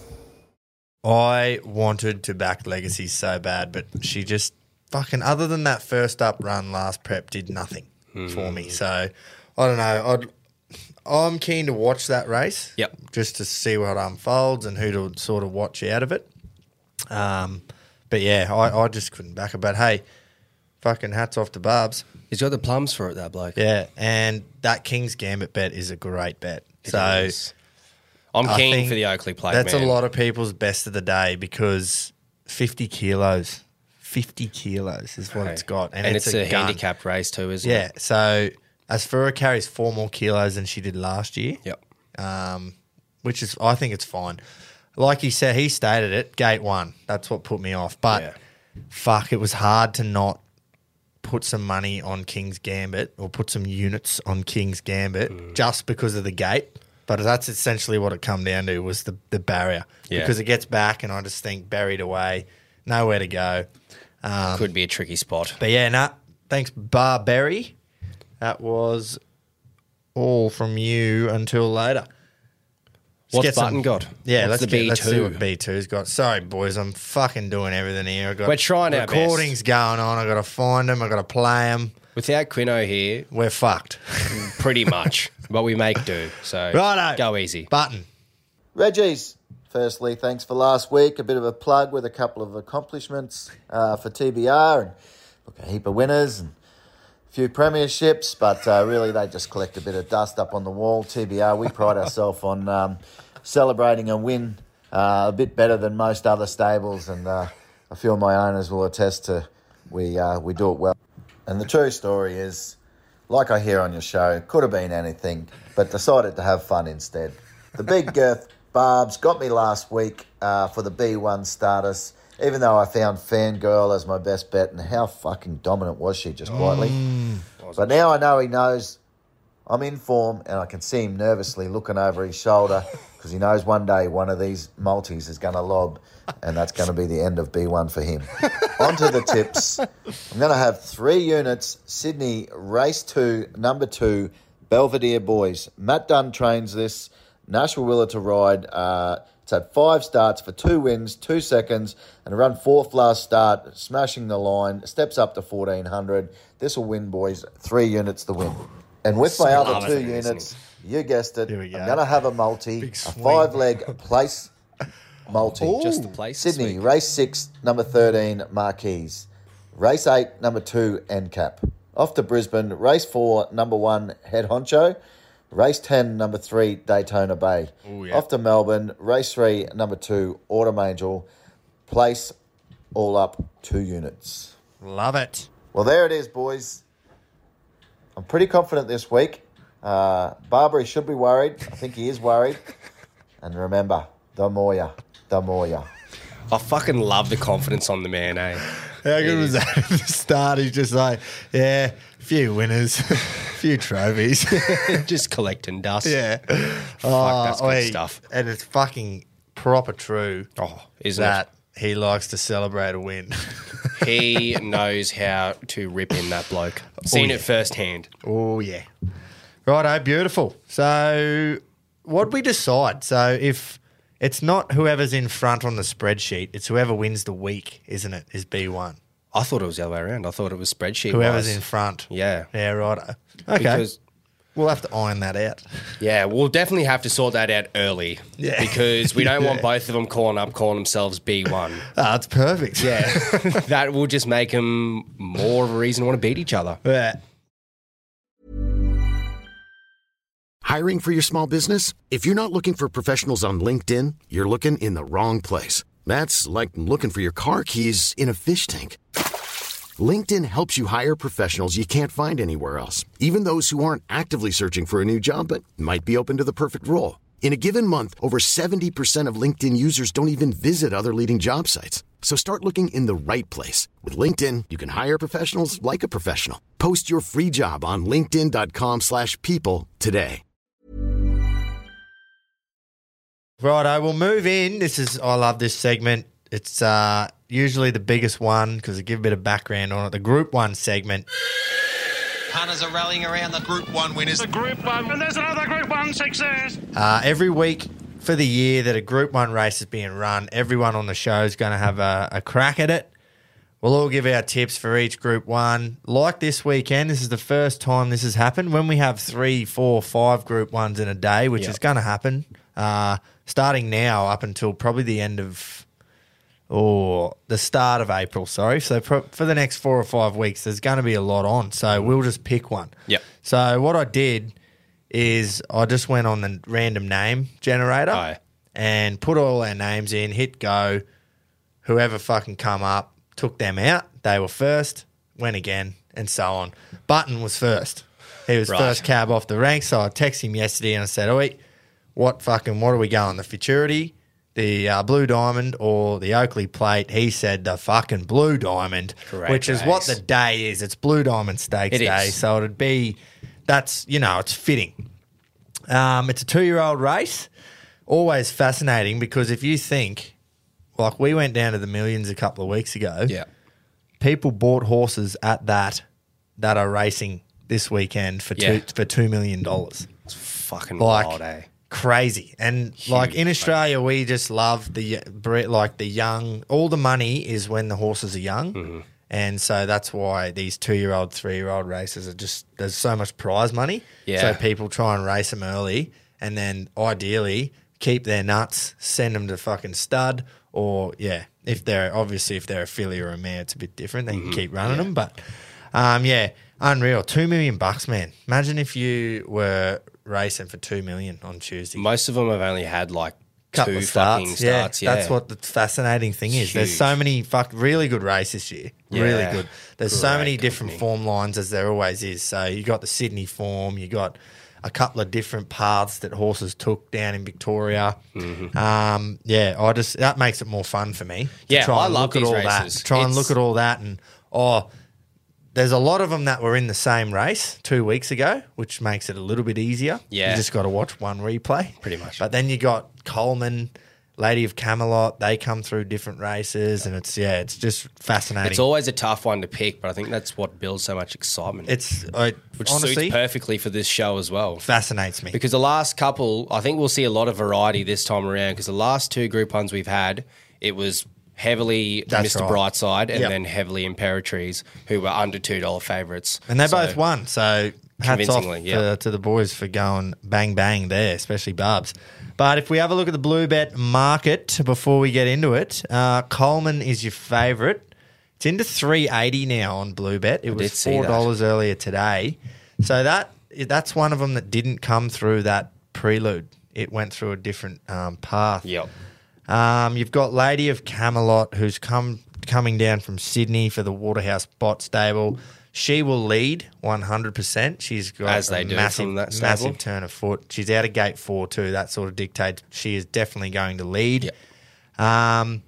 Speaker 1: I wanted to back Legacy so bad, but she just fucking, other than that first up run last prep, did nothing for me. So I don't know. I'd, I'm keen to watch that race.
Speaker 3: Yep.
Speaker 1: Just to see what unfolds and who to sort of watch out of it. Um, but yeah, I, I just couldn't back it. But hey, fucking hats off to Barbs.
Speaker 3: He's got the plums for it, that bloke.
Speaker 1: Yeah, and that King's Gambit bet is a great bet.
Speaker 3: It
Speaker 1: so
Speaker 3: is. I'm
Speaker 1: I
Speaker 3: keen
Speaker 1: think
Speaker 3: for the Oakley plate,
Speaker 1: That's
Speaker 3: man.
Speaker 1: a lot of people's best of the day because fifty kilos, fifty kilos is what
Speaker 3: Hey.
Speaker 1: it's got, and,
Speaker 3: And
Speaker 1: it's,
Speaker 3: it's
Speaker 1: a,
Speaker 3: a
Speaker 1: gun.
Speaker 3: handicapped race too, isn't
Speaker 1: Yeah.
Speaker 3: it?
Speaker 1: So Asfura carries four more kilos than she did last year.
Speaker 3: Yep.
Speaker 1: Um, which is, I think it's fine. Like he said, he stated it. Gate one. That's what put me off. But
Speaker 3: Yeah.
Speaker 1: fuck, it was hard to not put some money on King's Gambit or put some units on King's Gambit
Speaker 3: Mm.
Speaker 1: just because of the gate. But that's essentially what it come down to was the, the barrier.
Speaker 3: Yeah.
Speaker 1: Because it gets back and I just think buried away, nowhere to go. Um,
Speaker 3: Could be a tricky spot.
Speaker 1: But yeah, nah, thanks, Barberry. That was all from you until later. Let's
Speaker 3: What's
Speaker 1: get some-
Speaker 3: Button got?
Speaker 1: Yeah,
Speaker 3: What's
Speaker 1: let's,
Speaker 3: the
Speaker 1: get, let's see
Speaker 3: B two?
Speaker 1: what B two's got. Sorry, boys, I'm fucking doing everything here. I got
Speaker 3: We're trying our best.
Speaker 1: recordings going on. I got to find them. I got to play them.
Speaker 3: Without Quino here,
Speaker 1: we're fucked.
Speaker 3: Pretty much. But we make do. So
Speaker 1: Righto.
Speaker 3: go easy.
Speaker 1: Button.
Speaker 7: Reggie's. Firstly, thanks for last week. A bit of a plug with a couple of accomplishments uh, for T B R and look, a heap of winners and a few premierships, but uh, really they just collect a bit of dust up on the wall. T B R, we pride ourselves on um, celebrating a win uh, a bit better than most other stables, and uh, I feel my owners will attest to we uh, we do it well. And the true story is, like I hear on your show, could have been anything, but decided to have fun instead. The Big Girth Barbs got me last week uh, for the B one status, even though I found Fangirl as my best bet, and how fucking dominant was she, just quietly. But now I know he knows I'm in form, and I can see him nervously looking over his shoulder because he knows one day one of these multis is going to lob, and that's going to be the end of B one for him. On to the tips. I'm going to have three units. Sydney, race two, number two, Belvedere Boys. Matt Dunn trains this. Nash Willa to ride. Uh, it's had five starts for two wins, two seconds, and run fourth last start, smashing the line. Steps up to fourteen hundred. This will win, boys. Three units to win. And with my other two units, you guessed it, I'm going to have a multi, a five-leg place multi.
Speaker 3: Ooh. Just the place this
Speaker 7: Sydney,
Speaker 3: week.
Speaker 7: race six, number thirteen, Marquise. Race eight, number two, N CAP. Off to Brisbane, race four, number one, Head Honcho. Race ten, number three, Daytona Bay.
Speaker 1: Ooh, yeah.
Speaker 7: Off to Melbourne, race three, number two, Autumn Angel. Place all up two units.
Speaker 1: Love it.
Speaker 7: Well, there it is, boys. I'm pretty confident this week. Uh, Barbary should be worried. I think he is worried. And remember, the Moya, the Moya.
Speaker 3: I fucking love the confidence on the man, eh?
Speaker 1: How good was that at the start? He's just like, yeah, a few winners, a few trophies.
Speaker 3: Just collecting dust.
Speaker 1: Yeah.
Speaker 3: Fuck, that's good
Speaker 1: wait,
Speaker 3: stuff.
Speaker 1: And it's fucking proper true
Speaker 3: Oh, isn't
Speaker 1: that he likes to celebrate a win.
Speaker 3: it? He knows how to rip in that bloke. Seen
Speaker 1: yeah.
Speaker 3: it firsthand.
Speaker 1: Oh, yeah. Righto, beautiful. So what'd we decide? So if it's not whoever's in front on the spreadsheet, it's whoever wins the week, isn't it, is B one.
Speaker 3: I thought it was the other way around. I thought it was spreadsheet.
Speaker 1: Whoever's
Speaker 3: wise.
Speaker 1: in front.
Speaker 3: Yeah.
Speaker 1: Yeah, righto. Okay.
Speaker 3: Because,
Speaker 1: We'll have to iron that out.
Speaker 3: yeah, we'll definitely have to sort that out early.
Speaker 1: Yeah.
Speaker 3: Because we don't want
Speaker 1: Yeah.
Speaker 3: both of them calling up, calling themselves B one.
Speaker 1: Ah, it's perfect.
Speaker 3: Yeah. That will just make them more of a reason to want to beat each other.
Speaker 1: Yeah.
Speaker 4: Hiring for your small business? If you're not looking for professionals on LinkedIn, you're looking in the wrong place. That's like looking for your car keys in a fish tank. LinkedIn helps you hire professionals you can't find anywhere else, even those who aren't actively searching for a new job but might be open to the perfect role. In a given month, over seventy percent of LinkedIn users don't even visit other leading job sites. So start looking in the right place. With LinkedIn, you can hire professionals like a professional. Post your free job on linkedin.com slash people today.
Speaker 1: Righto, we'll move in. This is, I love this segment. It's uh, usually the biggest one because I give a bit of background on it. The Group One segment.
Speaker 12: Punters are rallying around the Group One winners. The Group One, and there's another Group One success.
Speaker 1: Uh, every week for the year that a Group One race is being run, everyone on the show is going to have a, a crack at it. We'll all give our tips for each Group One. Like this weekend, this is the first time this has happened. When we have three, four, five Group Ones in a day, which
Speaker 3: Yep.
Speaker 1: is going to happen, uh, starting now up until probably the end of, or the start of April, sorry. So for, for the next four or five weeks, there's going to be a lot on. So we'll just pick one.
Speaker 3: Yep.
Speaker 1: So what I did is I just went on the random name generator
Speaker 3: Aye.
Speaker 1: and put all our names in, hit go. Whoever fucking come up, took them out. They were first, went again, and so on. Button was first. He was
Speaker 3: Right.
Speaker 1: first cab off the rank. So I texted him yesterday and I said, oi, what fucking, what are we going? The Futurity, the uh, Blue Diamond, or the Oakley Plate? He said the fucking Blue Diamond,
Speaker 3: Correct
Speaker 1: which is what
Speaker 3: race.
Speaker 1: the day is. It's Blue Diamond Stakes
Speaker 3: It
Speaker 1: Day.
Speaker 3: is.
Speaker 1: So it'd be, that's, you know, it's fitting. Um, it's a two-year-old race. Always fascinating because if you think, like we went down to the Millions a couple of weeks ago.
Speaker 3: Yeah.
Speaker 1: People bought horses at that that are racing this weekend for
Speaker 3: Yeah.
Speaker 1: two for two million dollars.
Speaker 3: It's fucking
Speaker 1: Like
Speaker 3: wild, eh?
Speaker 1: crazy, and like in
Speaker 3: mate.
Speaker 1: Australia, we just love the bre- like the young. All the money is when the horses are young,
Speaker 3: Mm-hmm.
Speaker 1: and so that's why these two-year-old, three-year-old races are just there's so much prize money.
Speaker 3: Yeah.
Speaker 1: So people try and race them early, and then ideally keep their nuts, send them to fucking stud, or yeah, if they're obviously if they're a filly or a mare, it's a bit different. They can keep running them, but um, yeah, unreal. Two million bucks, man. Imagine if you were racing for two million on Tuesday.
Speaker 3: Most of them have only had like
Speaker 1: Couple
Speaker 3: two
Speaker 1: of starts.
Speaker 3: fucking starts. Yeah,
Speaker 1: That's what the fascinating thing is. There's
Speaker 3: Huge.
Speaker 1: so many fuck really good races this year.
Speaker 3: Yeah.
Speaker 1: Really good. There's so
Speaker 3: Great
Speaker 1: many different
Speaker 3: company.
Speaker 1: form lines as there always is. So you got the Sydney form, you got a couple of different paths that horses took down in Victoria.
Speaker 3: Mm-hmm.
Speaker 1: Um, yeah, I just that makes it more fun for me. to
Speaker 3: Yeah,
Speaker 1: try
Speaker 3: I
Speaker 1: and
Speaker 3: love
Speaker 1: look at
Speaker 3: these
Speaker 1: all
Speaker 3: races.
Speaker 1: that. Try and
Speaker 3: It's-
Speaker 1: look at all that, and oh, there's a lot of them that were in the same race two weeks ago, which makes it a little bit easier.
Speaker 3: Yeah.
Speaker 1: You just got to watch one replay.
Speaker 3: Pretty much.
Speaker 1: But then you got Coleman, Lady of Camelot. They come through different races, and it's, yeah, it's just fascinating.
Speaker 3: It's always a tough one to pick, but I think that's what builds so much excitement.
Speaker 1: It's, I,
Speaker 3: which
Speaker 1: honestly,
Speaker 3: suits perfectly for this show as well.
Speaker 1: fascinates me.
Speaker 3: Because the last couple, I think we'll see a lot of variety this time around. Because the last two Group Ones we've had, it was heavily
Speaker 1: That's
Speaker 3: Mister
Speaker 1: right.
Speaker 3: Brightside and
Speaker 1: Yep.
Speaker 3: then heavily Imperatrice, who were under two dollar favourites.
Speaker 1: And they
Speaker 3: So-
Speaker 1: both won, so hats off
Speaker 3: Convincingly, yeah.
Speaker 1: to, to the boys for going bang bang there, especially Barbs. But if we have a look at the blue bet market before we get into it, uh, Coleman is your favourite. It's into three eighty now on blue bet. It
Speaker 3: I
Speaker 1: was
Speaker 3: did see
Speaker 1: four
Speaker 3: that.
Speaker 1: dollars earlier today, so that that's one of them that didn't come through that prelude. It went through a different um, path.
Speaker 3: Yep.
Speaker 1: Um, you've got Lady of Camelot, who's come coming down from Sydney for the Waterhouse Bot Stable. She will lead one hundred percent. She's got
Speaker 3: As they
Speaker 1: a
Speaker 3: do
Speaker 1: massive,
Speaker 3: from that stable.
Speaker 1: massive turn of foot. She's out of gate four too. That sort of dictates she is definitely going to lead.
Speaker 3: Yep.
Speaker 1: Um,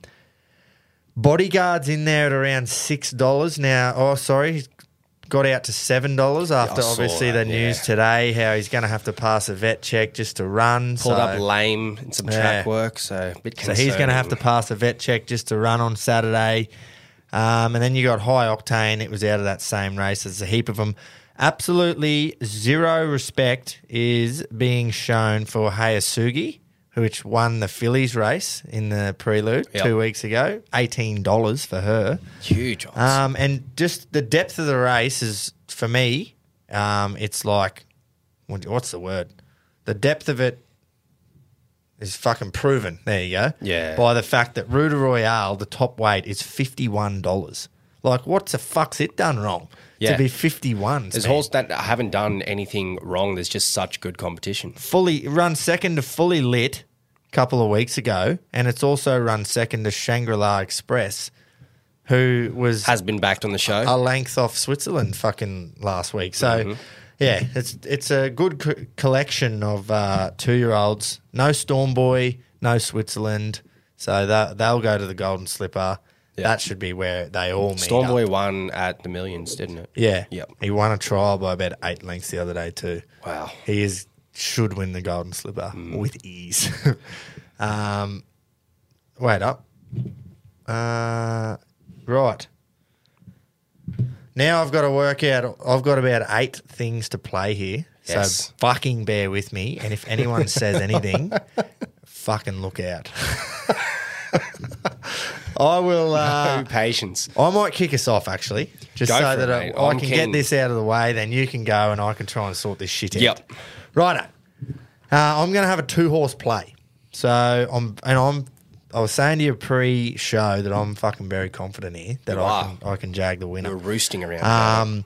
Speaker 1: Bodyguard's in there at around six dollars now. Oh, sorry, he's got out to seven dollars after
Speaker 3: I saw
Speaker 1: obviously
Speaker 3: that,
Speaker 1: the
Speaker 3: yeah.
Speaker 1: news today how he's going to have to pass a vet check just to run.
Speaker 3: Pulled
Speaker 1: so,
Speaker 3: up lame in some
Speaker 1: Yeah.
Speaker 3: track work, so a bit
Speaker 1: so he's going to have to
Speaker 3: concerning.
Speaker 1: pass a vet check just to run on Saturday. Um, and then you got High Octane. It was out of that same race. There's a heap of them. Absolutely zero respect is being shown for Hayasugi, which won the Phillies race in the prelude
Speaker 3: Yep.
Speaker 1: two weeks ago. eighteen dollars for her.
Speaker 3: Huge odds.
Speaker 1: Um, and just the depth of the race is, for me, um, it's like, what- what's the word? The depth of it is fucking proven. There you go.
Speaker 3: Yeah.
Speaker 1: By the fact that Ruta Royale, the top weight, is fifty-one dollars. Like, what the fuck's it done wrong
Speaker 3: Yeah.
Speaker 1: to be fifty-one?
Speaker 3: There's horses that haven't done anything wrong. There's just such good competition.
Speaker 1: Fully run second to Fully Lit a couple of weeks ago, and it's also run second to Shangri-La Express, who was
Speaker 3: Has been backed on the show.
Speaker 1: a length off Switzerland fucking last week. So,
Speaker 3: Mhm.
Speaker 1: yeah, it's it's a good co- collection of uh, two-year-olds. No Storm Boy, no Switzerland. So that they'll go to the Golden Slipper. That should be where they all meet
Speaker 3: Storm
Speaker 1: up.
Speaker 3: Boy won at the Millions, didn't it?
Speaker 1: Yeah.
Speaker 3: Yep.
Speaker 1: He won a trial by about eight lengths the other day too.
Speaker 3: Wow.
Speaker 1: He is should win the Golden Slipper
Speaker 3: Mm.
Speaker 1: with ease. um, wait up. Uh, right. Now I've got to work out. I've got about eight things to play here.
Speaker 3: Yes.
Speaker 1: So fucking bear with me. And if anyone says anything, fucking look out. I will. Uh,
Speaker 3: No patience.
Speaker 1: I might kick us off actually, just
Speaker 3: Go
Speaker 1: so
Speaker 3: for
Speaker 1: that
Speaker 3: it,
Speaker 1: I,
Speaker 3: mate.
Speaker 1: I
Speaker 3: I'm
Speaker 1: can
Speaker 3: keen.
Speaker 1: get this out of the way. Then you can go, and I can try and sort this shit out.
Speaker 3: Yep.
Speaker 1: Righto. Uh, I'm going to have a two horse play. So I'm, and I'm. I was saying to you pre-show that I'm fucking very confident here that
Speaker 3: You
Speaker 1: I
Speaker 3: are.
Speaker 1: can I can jag the winner.
Speaker 3: You're roosting around.
Speaker 1: Um,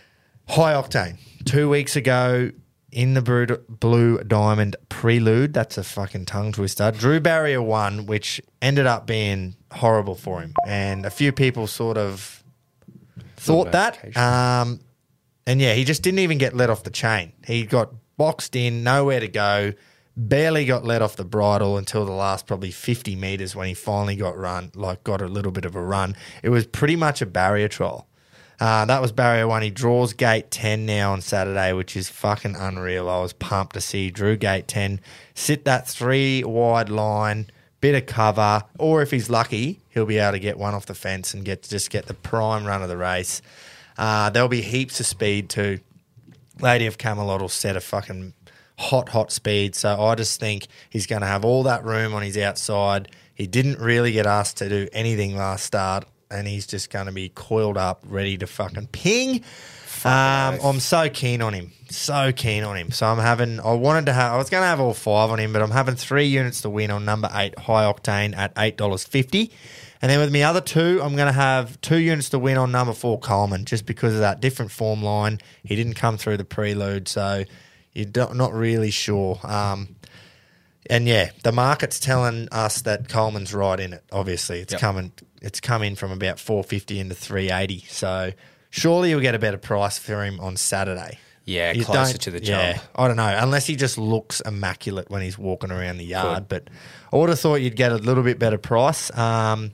Speaker 1: High Octane. Two weeks ago in the Blue, Blue Diamond Prelude. That's a fucking tongue twister. Drew Barrier won, which ended up being horrible for him. And a few people sort of thought that. Um, and yeah, he just didn't even get let off the chain. He got boxed in, nowhere to go. Barely got let off the bridle until the last probably fifty metres when he finally got run, like got a little bit of a run. It was pretty much a barrier trial. Uh, that was barrier one. He draws gate ten now on Saturday, which is fucking unreal. I was pumped to see Drew gate ten sit that three wide line, bit of cover, or if he's lucky, he'll be able to get one off the fence and get just get the prime run of the race. Uh, there'll be heaps of speed too. Lady of Camelot will set a fucking hot, hot speed. So I just think he's going to have all that room on his outside. He didn't really get asked to do anything last start, and he's just going to be coiled up, ready to fucking ping. Um, I'm so keen on him, so keen on him. So I'm having, I wanted to have, I was going to have all five on him, but I'm having three units to win on number eight, High Octane at eight dollars fifty. And then with my other two, I'm going to have two units to win on number four, Coleman, just because of that different form line. He didn't come through the prelude, so you're do- not really sure. Um, and yeah, the market's telling us that Coleman's right in it. Obviously, it's
Speaker 3: Yep.
Speaker 1: coming. It's come in from about four fifty into three eighty. So surely you'll get a better price for him on Saturday.
Speaker 3: Yeah,
Speaker 1: You
Speaker 3: closer
Speaker 1: don't-
Speaker 3: to the
Speaker 1: yeah,
Speaker 3: jump.
Speaker 1: I don't know, unless he just looks immaculate when he's walking around the yard. But I would have thought you'd get a little bit better price. Um,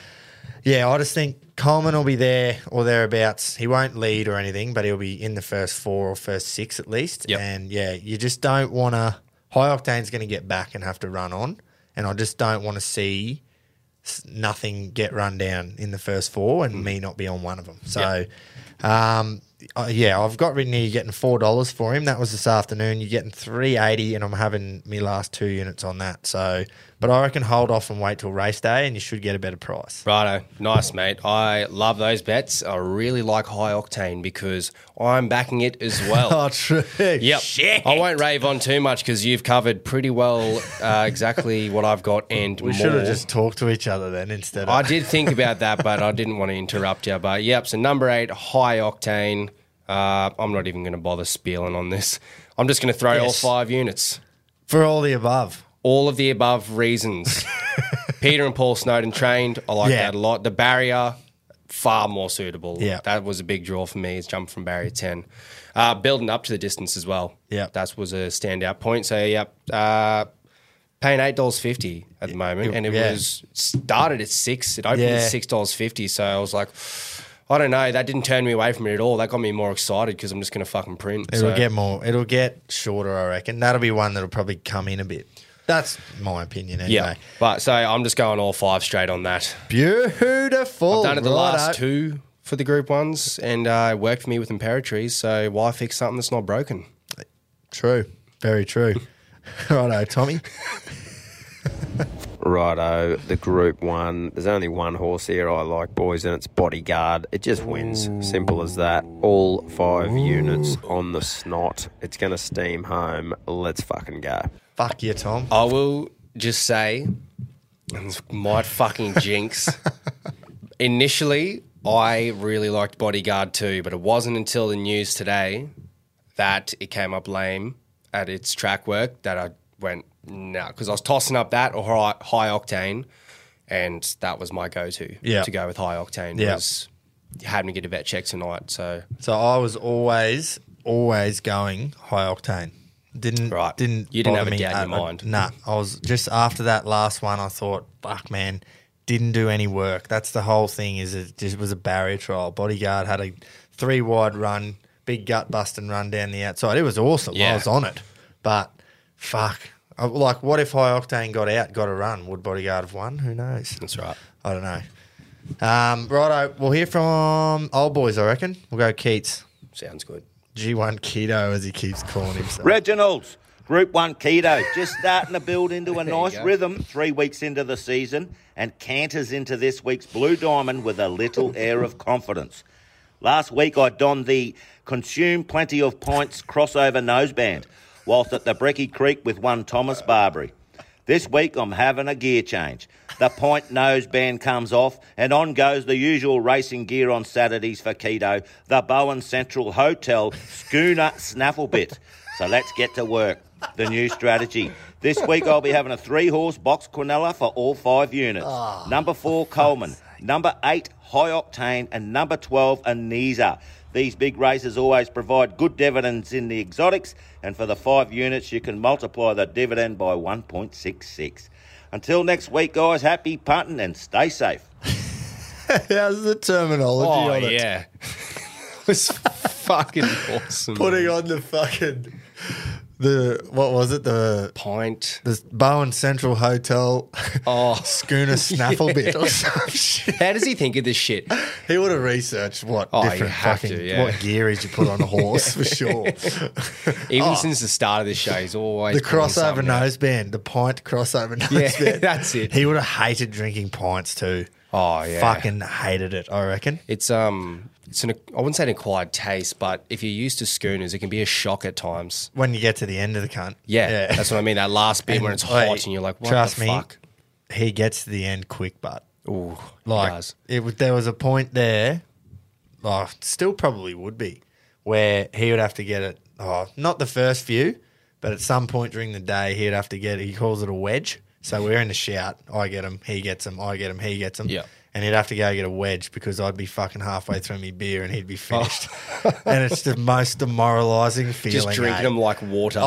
Speaker 1: yeah, I just think Coleman will be there or thereabouts. He won't lead or anything, but he'll be in the first four or first six at least.
Speaker 3: Yep.
Speaker 1: And yeah, you just don't want to. High Octane's going to get back and have to run on, and I just don't want to see s- nothing get run down in the first four and me not be on one of them. So, um, uh, yeah, I've got written here you're getting four dollars for him. That was this afternoon. You're getting three eighty, and I'm having my last two units on that. So, but I reckon hold off and wait till race day, and you should get a better price.
Speaker 3: Righto. Nice, mate. I love those bets. I really like High Octane because I'm backing it as well.
Speaker 1: Oh, true.
Speaker 3: Yep.
Speaker 1: Shit.
Speaker 3: I won't rave on too much because you've covered pretty well uh, exactly what I've got and
Speaker 1: We
Speaker 3: more.
Speaker 1: should have just talked to each other then instead of.
Speaker 3: I did think about that, but I didn't want to interrupt you. But yep, so number eight, High Octane. Uh, I'm not even going to bother spieling on this. I'm just going to throw all
Speaker 1: Yes.
Speaker 3: five units.
Speaker 1: For all the above.
Speaker 3: All of the above reasons. Peter and Paul Snowden trained. I like
Speaker 1: Yeah.
Speaker 3: that a lot. The barrier, far more suitable.
Speaker 1: Yeah.
Speaker 3: That was a big draw for me. It's jumped from barrier ten. Uh, building up to the distance as well.
Speaker 1: Yeah.
Speaker 3: That was a standout point. So, yep. Uh, paying eight dollars fifty at the moment. And it
Speaker 1: Yeah.
Speaker 3: was started at six. It opened
Speaker 1: Yeah.
Speaker 3: at six dollars fifty. So I was like, I don't know. That didn't turn me away from it at all. That got me more excited because I'm just going to fucking print.
Speaker 1: It'll
Speaker 3: So-
Speaker 1: get more. It'll get shorter, I reckon. That'll be one that'll probably come in a bit. That's my opinion anyway.
Speaker 3: Yeah. But so I'm just going all five straight on that.
Speaker 1: Beautiful.
Speaker 3: I've done it the
Speaker 1: Righto.
Speaker 3: last two for the group ones, and uh, it worked for me with Imperatrice, so why fix something that's not broken?
Speaker 1: True. Very true. Righto, Tommy.
Speaker 9: Righto, the Group One. There's only one horse here I like, boys, and it's Bodyguard. It just wins. Simple as that. All five units on the snot. It's going to steam home. Let's fucking go.
Speaker 1: Fuck you, Tom.
Speaker 3: I will just say, and this might fucking jinx, initially I really liked Bodyguard too, but it wasn't until the news today that it came up lame at its track work that I went, no, nah, because I was tossing up that or high, high octane, and that was my go-to
Speaker 1: Yeah.
Speaker 3: to go with high octane.
Speaker 1: Yeah.
Speaker 3: Was had me get a vet check tonight. So
Speaker 1: So I was always, always going high octane. Didn't
Speaker 3: Right.
Speaker 1: didn't
Speaker 3: You didn't
Speaker 1: bother
Speaker 3: have a
Speaker 1: me
Speaker 3: doubt in
Speaker 1: at-
Speaker 3: your mind.
Speaker 1: Nah, I was just after that last one. I thought, fuck, man, didn't do any work. That's the whole thing. Is it just was a barrier trial. Bodyguard had a three wide run, big gut busting run down the outside. It was awesome.
Speaker 3: Yeah.
Speaker 1: I was on it, but fuck, I- like what if high octane got out, got a run? Would Bodyguard have won? Who knows?
Speaker 3: that's right.
Speaker 1: I don't know. Um, righto, we'll hear from old boys. I reckon we'll go Keats.
Speaker 3: Sounds good.
Speaker 1: G one Keto, as he keeps calling himself.
Speaker 8: Reginald's Group one Keto, just starting to build into a
Speaker 3: There you
Speaker 8: nice
Speaker 3: go.
Speaker 8: rhythm three weeks into the season and canters into this week's Blue Diamond with a little air of confidence. Last week I donned the Consume Plenty of Pints crossover noseband whilst at the Brecky Creek with one Thomas Barbary. This week I'm having a gear change. The pint noseband comes off and on goes the usual racing gear on Saturdays for Keto, the Bowen Central Hotel Schooner Snaffle Bit. So let's get to work. The new strategy. This week I'll be having a three-horse box Quinella for all five units.
Speaker 1: Oh,
Speaker 8: number four, Coleman. Number eight, High Octane. And number twelve, Anisa. These big races always provide good dividends in the exotics. And for the five units, you can multiply the dividend by one point six six. Until next week, guys, happy punting and stay safe.
Speaker 1: How's the terminology
Speaker 3: Oh,
Speaker 1: on it?
Speaker 3: yeah. It was fucking awesome.
Speaker 1: Putting on the fucking the what was it the
Speaker 3: pint,
Speaker 1: the Bowen Central Hotel,
Speaker 3: oh
Speaker 1: schooner snaffle bit or
Speaker 3: Yeah.
Speaker 1: some shit.
Speaker 3: How does he think of this shit?
Speaker 1: He would have researched what
Speaker 3: Oh, you
Speaker 1: different
Speaker 3: have
Speaker 1: fucking
Speaker 3: to, yeah.
Speaker 1: what gear is you put on a horse for sure.
Speaker 3: Even
Speaker 1: Oh.
Speaker 3: since the start of this show, he's always
Speaker 1: The
Speaker 3: pulling
Speaker 1: crossover
Speaker 3: something out.
Speaker 1: noseband, the pint crossover
Speaker 3: Yeah,
Speaker 1: noseband.
Speaker 3: that's it.
Speaker 1: He would have hated drinking pints too.
Speaker 3: Oh yeah,
Speaker 1: Fucking hated it, I reckon.
Speaker 3: It's um, it's an I wouldn't say an acquired taste, but if you're used to schooners, it can be a shock at times.
Speaker 1: When you get to the end of the cunt.
Speaker 3: Yeah, that's what I mean. That last bit
Speaker 1: And,
Speaker 3: when it's
Speaker 1: like,
Speaker 3: hot and you're like, what
Speaker 1: trust
Speaker 3: the
Speaker 1: me,
Speaker 3: fuck?
Speaker 1: he gets to the end quick, but
Speaker 3: Ooh,
Speaker 1: like
Speaker 3: he does.
Speaker 1: it was, there was a point there, oh, still probably would be, where he would have to get it. Oh, not the first few, but at some point during the day, he'd have to get. He calls it a wedge. So we're in a shout. I get him. He gets him. I get him. He gets him.
Speaker 3: Yeah.
Speaker 1: And he'd have to go get a wedge because I'd be fucking halfway through my beer and he'd be
Speaker 3: Oh.
Speaker 1: finished. And it's the most demoralising feeling.
Speaker 3: Just drinking
Speaker 1: eh?
Speaker 3: them like water.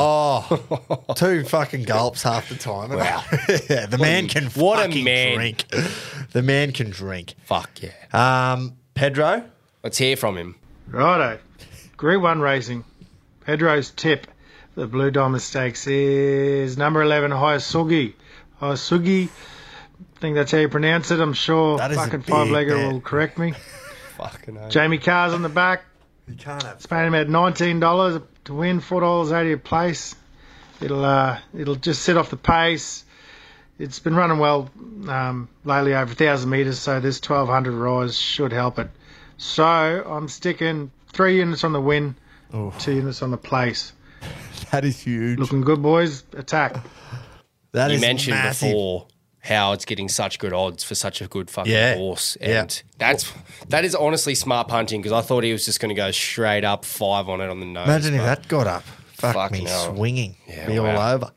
Speaker 1: Oh, two fucking gulps half the time.
Speaker 3: Wow.
Speaker 1: Yeah, the man can
Speaker 3: what a
Speaker 1: fucking
Speaker 3: man.
Speaker 1: drink. The man can drink.
Speaker 3: Fuck yeah.
Speaker 1: Um, Pedro?
Speaker 3: Let's hear from him.
Speaker 13: Righto. Group one racing. Pedro's tip for the Blue Diamond Stakes is number eleven, Hayasugi. Hayasugi. I think that's how you pronounce it. I'm sure
Speaker 1: That is a
Speaker 13: fucking
Speaker 1: big
Speaker 13: five-legger
Speaker 1: bet.
Speaker 13: will correct me.
Speaker 3: Fucking hell.
Speaker 13: Jamie Carr's on the back.
Speaker 1: You can't have.
Speaker 13: It's paying him at nineteen dollars to win, four dollars eighty a place. It'll uh, it'll just sit off the pace. It's been running well um, lately, over one thousand metres, so this twelve hundred rise should help it. So I'm sticking three units on the win,
Speaker 1: Ooh.
Speaker 13: two units on the place.
Speaker 1: That is huge.
Speaker 13: Looking good, boys. Attack.
Speaker 1: That
Speaker 3: you
Speaker 1: is
Speaker 3: mentioned
Speaker 1: massive.
Speaker 3: before how it's getting such good odds for such a good fucking
Speaker 1: Yeah.
Speaker 3: horse,
Speaker 1: Yeah.
Speaker 3: and that's that is honestly smart punting because I thought he was just going to go straight up five on it on the nose.
Speaker 1: Imagine if
Speaker 3: but
Speaker 1: that got up. Fuck
Speaker 3: Fucking
Speaker 1: me,
Speaker 3: hell.
Speaker 1: swinging.
Speaker 3: Yeah,
Speaker 1: be all
Speaker 3: wow.
Speaker 1: over.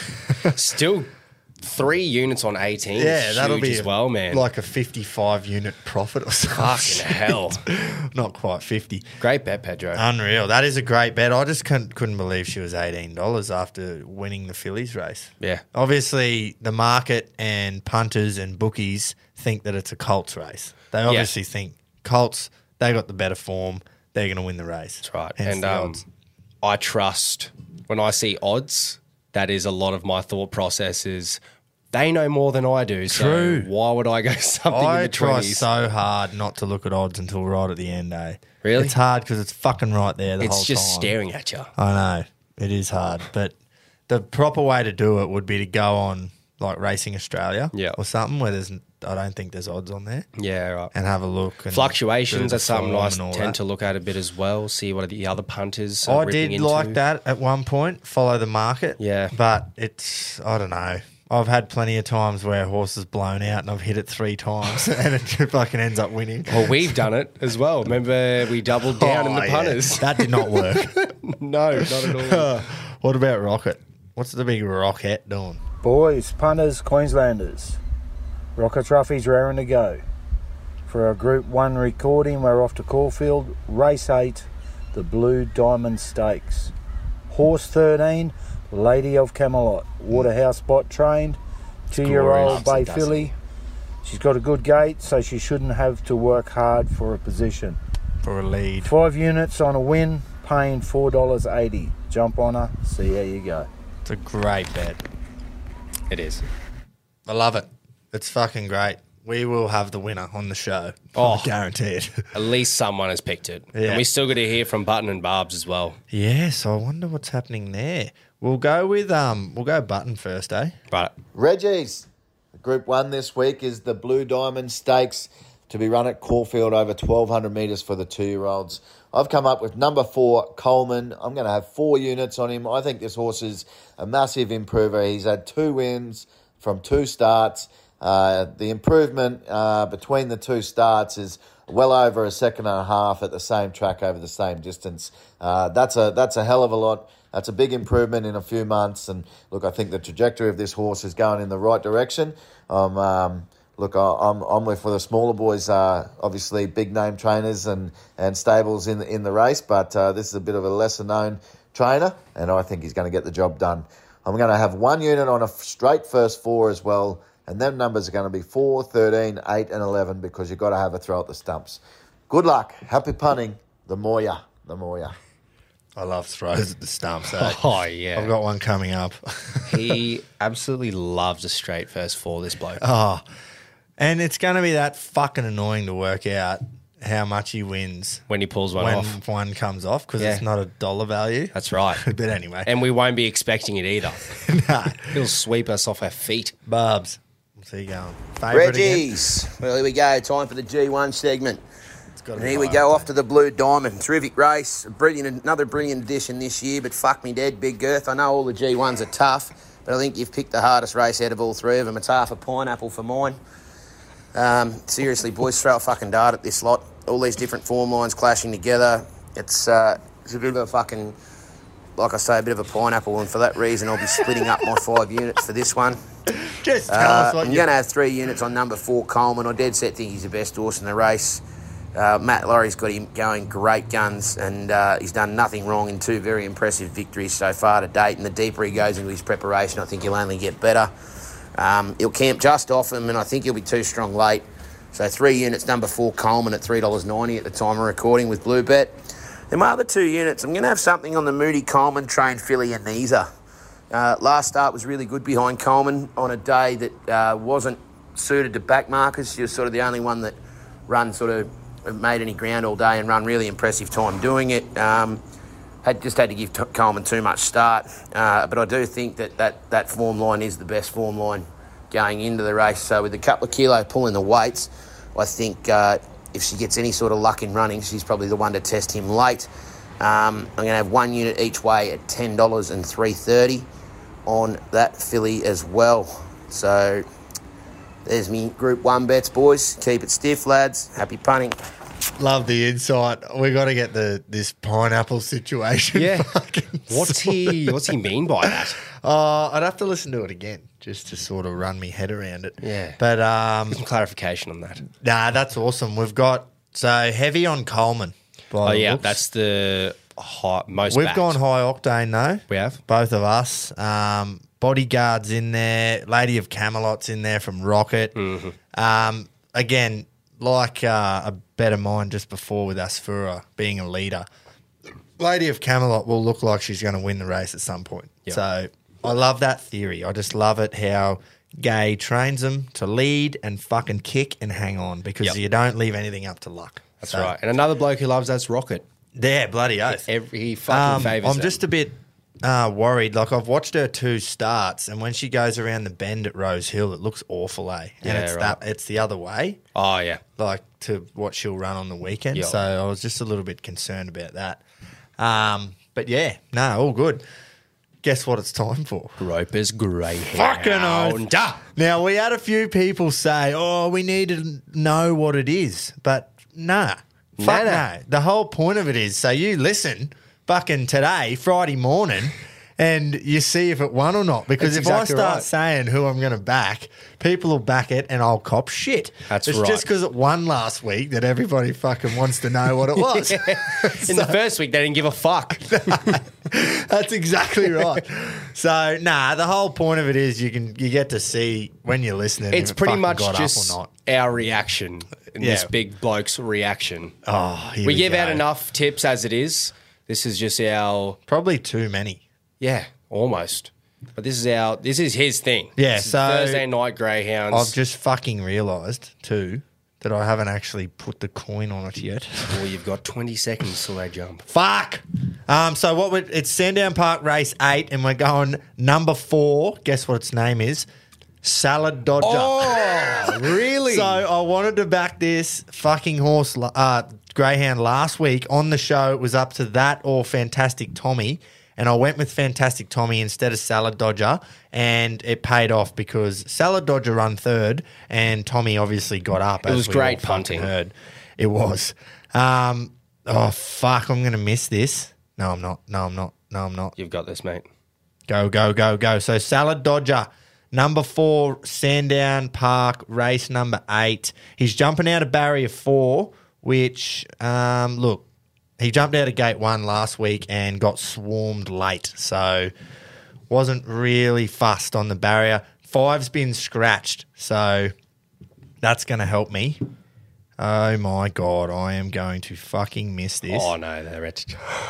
Speaker 3: Still, three units on eighteen.
Speaker 1: Yeah,
Speaker 3: is
Speaker 1: that'll
Speaker 3: huge
Speaker 1: be
Speaker 3: as
Speaker 1: a-
Speaker 3: well, man.
Speaker 1: like a fifty-five unit profit or something.
Speaker 3: Fucking hell.
Speaker 1: Not quite fifty.
Speaker 3: Great bet, Pedro.
Speaker 1: Unreal. That is a great bet. I just couldn't, couldn't believe she was eighteen dollars after winning the Phillies race.
Speaker 3: Yeah.
Speaker 1: Obviously, the market and punters and bookies think that it's a Colts race. They obviously think Colts, they got the better form. They're going to win the race.
Speaker 3: That's right.
Speaker 1: Hence
Speaker 3: and
Speaker 1: the
Speaker 3: um,
Speaker 1: odds.
Speaker 3: I trust when I see odds, that is a lot of my thought process is they know more than I do.
Speaker 1: True.
Speaker 3: So why would I go something in
Speaker 1: I
Speaker 3: the
Speaker 1: try
Speaker 3: twenties?
Speaker 1: so hard not to look at odds until right at the end, eh?
Speaker 3: Really?
Speaker 1: It's hard because it's fucking right there the
Speaker 3: It's
Speaker 1: whole
Speaker 3: just
Speaker 1: time.
Speaker 3: staring at you.
Speaker 1: I know. It is hard. But the proper way to do it would be to go on like Racing Australia
Speaker 3: Yeah.
Speaker 1: or something where there's, I don't think there's odds on there,
Speaker 3: Yeah, right.
Speaker 1: and have a look. And
Speaker 3: Fluctuations,
Speaker 1: do the
Speaker 3: that's something I
Speaker 1: form and all
Speaker 3: tend
Speaker 1: that.
Speaker 3: to look at a bit as well, see what the other punters are
Speaker 1: I
Speaker 3: ripping
Speaker 1: did
Speaker 3: into.
Speaker 1: like that at one point, follow the market.
Speaker 3: Yeah.
Speaker 1: But it's, I don't know. I've had plenty of times where a horse is blown out and I've hit it three times and it fucking ends up winning.
Speaker 3: Well, we've done it as well. Remember, we doubled down
Speaker 1: Oh,
Speaker 3: in the
Speaker 1: yeah.
Speaker 3: punters.
Speaker 1: That did not work.
Speaker 3: No, not at all.
Speaker 1: What about Rocket? What's the big Rocket doing?
Speaker 14: Boys, punters, Queenslanders, Rocket Trophy's raring to go. For our Group one recording, we're off to Caulfield, race eight, the Blue Diamond Stakes. Horse thirteen, Lady of Camelot, Waterhouse spot trained, two-year-old bay filly. She's got a good gait, so she shouldn't have to work hard for a position.
Speaker 1: For a lead.
Speaker 14: Five units on a win, paying four dollars eighty. Jump on her, see how you go.
Speaker 1: It's a great bet.
Speaker 3: It is.
Speaker 1: I love it. It's fucking great. We will have the winner on the show.
Speaker 3: Oh,
Speaker 1: guaranteed.
Speaker 3: At least someone has picked it.
Speaker 1: Yeah.
Speaker 3: And we still got to hear from Button and Barbs as well.
Speaker 1: Yes, I wonder what's happening there. We'll go with um, we'll go Button first, eh?
Speaker 3: Right.
Speaker 7: Reggie's. Group one this week is the Blue Diamond Stakes to be run at Caulfield over twelve hundred metres for the two-year-olds. I've come up with number four, Coleman. I'm going to have four units on him. I think this horse is a massive improver. He's had two wins from two starts. Uh, the improvement uh, between the two starts is well over a second and a half at the same track over the same distance. Uh, that's a that's a hell of a lot. That's a big improvement in a few months. And look, I think the trajectory of this horse is going in the right direction. Um, um, look, I, I'm I'm with for the smaller boys. Uh, obviously, big name trainers and, and stables in the, in the race, but uh, this is a bit of a lesser known trainer, and I think he's going to get the job done. I'm going to have one unit on a straight first four as well. And them numbers are going to be four, thirteen, eight, and eleven because you've got to have a throw at the stumps. Good luck. Happy punting. The more ya, the more ya.
Speaker 1: I love throws at the stumps. Eh?
Speaker 3: Oh, yeah.
Speaker 1: I've got one coming up.
Speaker 3: He absolutely loves a straight first four, this bloke.
Speaker 1: Oh, and it's going to be that fucking annoying to work out how much he wins
Speaker 3: when he pulls one
Speaker 1: when
Speaker 3: off.
Speaker 1: one comes off because
Speaker 3: Yeah.
Speaker 1: it's not a dollar value.
Speaker 3: That's right.
Speaker 1: But anyway.
Speaker 3: And we won't be expecting it either.
Speaker 1: No.
Speaker 3: He'll sweep us off our feet.
Speaker 1: Barbs. What's he going? Favourite again?
Speaker 6: Reggie's. Well, here we go. Time for the G one segment.
Speaker 1: gotta
Speaker 6: And
Speaker 1: be
Speaker 6: here we
Speaker 1: high
Speaker 6: go
Speaker 1: octane.
Speaker 6: off to the Blue Diamond. Terrific race. A brilliant, another brilliant edition this year, but fuck me dead, Big Girth. I know all the G ones are tough, but I think you've picked the hardest race out of all three of them. It's half a pineapple for mine. Um, seriously, boys, throw a fucking dart at this lot. All these different form lines clashing together. It's, uh, it's a bit of a fucking, like I say, a bit of a pineapple, and for that reason I'll be splitting up my five units for this one.
Speaker 1: Just tell
Speaker 6: Uh,
Speaker 1: us what
Speaker 6: I'm
Speaker 1: you...
Speaker 6: going to have three units on number four, Coleman. I dead set think he's the best horse in the race. Uh, Matt Laurie's got him going great guns, and uh, he's done nothing wrong in two very impressive victories so far to date. And the deeper he goes into his preparation, I think he'll only get better. Um, he'll camp just off him, and I think he'll be too strong late. So three units, number four, Coleman at three dollars ninety at the time of recording with Blue Bet. Then my other two units, I'm going to have something on the Moody Coleman trained filly Anisa. Uh, last start was really good behind Coleman on a day that uh, wasn't suited to back markers. She was sort of the only one that run sort of made any ground all day and run really impressive time doing it. Um, had just had to give Coleman too much start, uh, but I do think that, that that form line is the best form line going into the race. So with a couple of kilo pulling the weights, I think uh, if she gets any sort of luck in running, she's probably the one to test him late. Um, I'm going to have one unit each way at ten dollars and three thirty on that filly as well. So there's me Group One bets, boys. Keep it stiff, lads. Happy punting.
Speaker 1: Love the insight. We got to get the this pineapple situation.
Speaker 3: Yeah.
Speaker 1: fucking
Speaker 3: What's he
Speaker 1: sorted.
Speaker 3: What's he mean by that?
Speaker 1: Uh, I'd have to listen to it again just to sort of run me head around it.
Speaker 3: Yeah.
Speaker 1: But um,
Speaker 3: Some clarification on that.
Speaker 1: nah, that's awesome. We've got so heavy on Coleman. by
Speaker 3: Oh
Speaker 1: the
Speaker 3: yeah,
Speaker 1: looks.
Speaker 3: that's the high, most.
Speaker 1: We've
Speaker 3: backed.
Speaker 1: gone high octane though.
Speaker 3: We have.
Speaker 1: Both of us. Um, Bodyguard's in there. Lady of Camelot's in there from Rocket.
Speaker 3: Mm-hmm.
Speaker 1: Um, again, like uh, a better mind just before with Asfura being a leader. Lady of Camelot will look like she's going to win the race at some point.
Speaker 3: Yep.
Speaker 1: So I love that theory. I just love it how Gay trains them to lead and fucking kick and hang on because
Speaker 3: Yep.
Speaker 1: you don't leave anything up to luck.
Speaker 3: That's
Speaker 1: So,
Speaker 3: right. And another bloke who loves that's Rocket.
Speaker 1: Yeah, bloody oath.
Speaker 3: Every he fucking
Speaker 1: Um,
Speaker 3: favours
Speaker 1: I'm
Speaker 3: them.
Speaker 1: just a bit uh, worried. Like I've watched her two starts, and when she goes around the bend at Rose Hill, it looks awful, eh? And
Speaker 3: Yeah,
Speaker 1: it's
Speaker 3: right.
Speaker 1: that it's the other way,
Speaker 3: Oh yeah.
Speaker 1: like to what she'll run on the weekend.
Speaker 3: Yeah.
Speaker 1: So I was just a little bit concerned about that. Um, but yeah, no, all good. guess what it's time for?
Speaker 3: Roper's Greyhound.
Speaker 1: Fucking oath. Now, we had a few people say, oh, we need to know what it is. But nah. Fuck
Speaker 3: Nah,
Speaker 1: no.
Speaker 3: nah.
Speaker 1: The whole point of it is so you listen fucking today, Friday morning, and you see if it won or not. Because
Speaker 3: That's
Speaker 1: if I
Speaker 3: exactly
Speaker 1: start
Speaker 3: right.
Speaker 1: saying who I'm going to back, people will back it and I'll cop shit.
Speaker 3: That's
Speaker 1: it's
Speaker 3: right.
Speaker 1: just because it won last week that everybody fucking wants to know what it was.
Speaker 3: In the first week, they didn't give a fuck.
Speaker 1: That's exactly right. So, nah, the whole point of it is you can you get to see when you're listening.
Speaker 3: It's
Speaker 1: if it
Speaker 3: pretty
Speaker 1: fucking
Speaker 3: much
Speaker 1: got
Speaker 3: just
Speaker 1: up or not.
Speaker 3: our reaction. And
Speaker 1: Yeah.
Speaker 3: This big bloke's reaction.
Speaker 1: Oh, here
Speaker 3: we
Speaker 1: we
Speaker 3: give
Speaker 1: go.
Speaker 3: out enough tips as it is. This is just our
Speaker 1: Probably too many.
Speaker 3: yeah, almost. But this is our this is his thing.
Speaker 1: Yeah,
Speaker 3: This is
Speaker 1: so
Speaker 3: Thursday night greyhounds.
Speaker 1: I've just fucking realised too that I haven't actually put the coin on it yet.
Speaker 3: well, you've got twenty seconds till they jump.
Speaker 1: Fuck. Um, so what? We're, it's Sandown Park Race Eight, and we're going number four. Guess what its name is? Salad Dodger.
Speaker 3: Oh, really?
Speaker 1: So I wanted to back this fucking horse, uh, greyhound last week on the show. It was up to that or Fantastic Tommy, and I went with Fantastic Tommy instead of Salad Dodger, and it paid off because Salad Dodger run third, and Tommy obviously got up.
Speaker 3: It
Speaker 1: as
Speaker 3: was
Speaker 1: we
Speaker 3: great
Speaker 1: all fucking
Speaker 3: punting.
Speaker 1: Heard. It was. Um, oh fuck! I'm gonna miss this. No, I'm not. No, I'm not. No, I'm not.
Speaker 3: You've got this, mate.
Speaker 1: Go, go, go, go. So Salad Dodger, number four, Sandown Park, race number eight. He's jumping out of barrier four, which, um, look, he jumped out of gate one last week and got swarmed late. So wasn't really fussed on the barrier. Five's been scratched, so that's going to help me. Oh, my God, I am going to fucking miss this.
Speaker 3: Oh no, they're at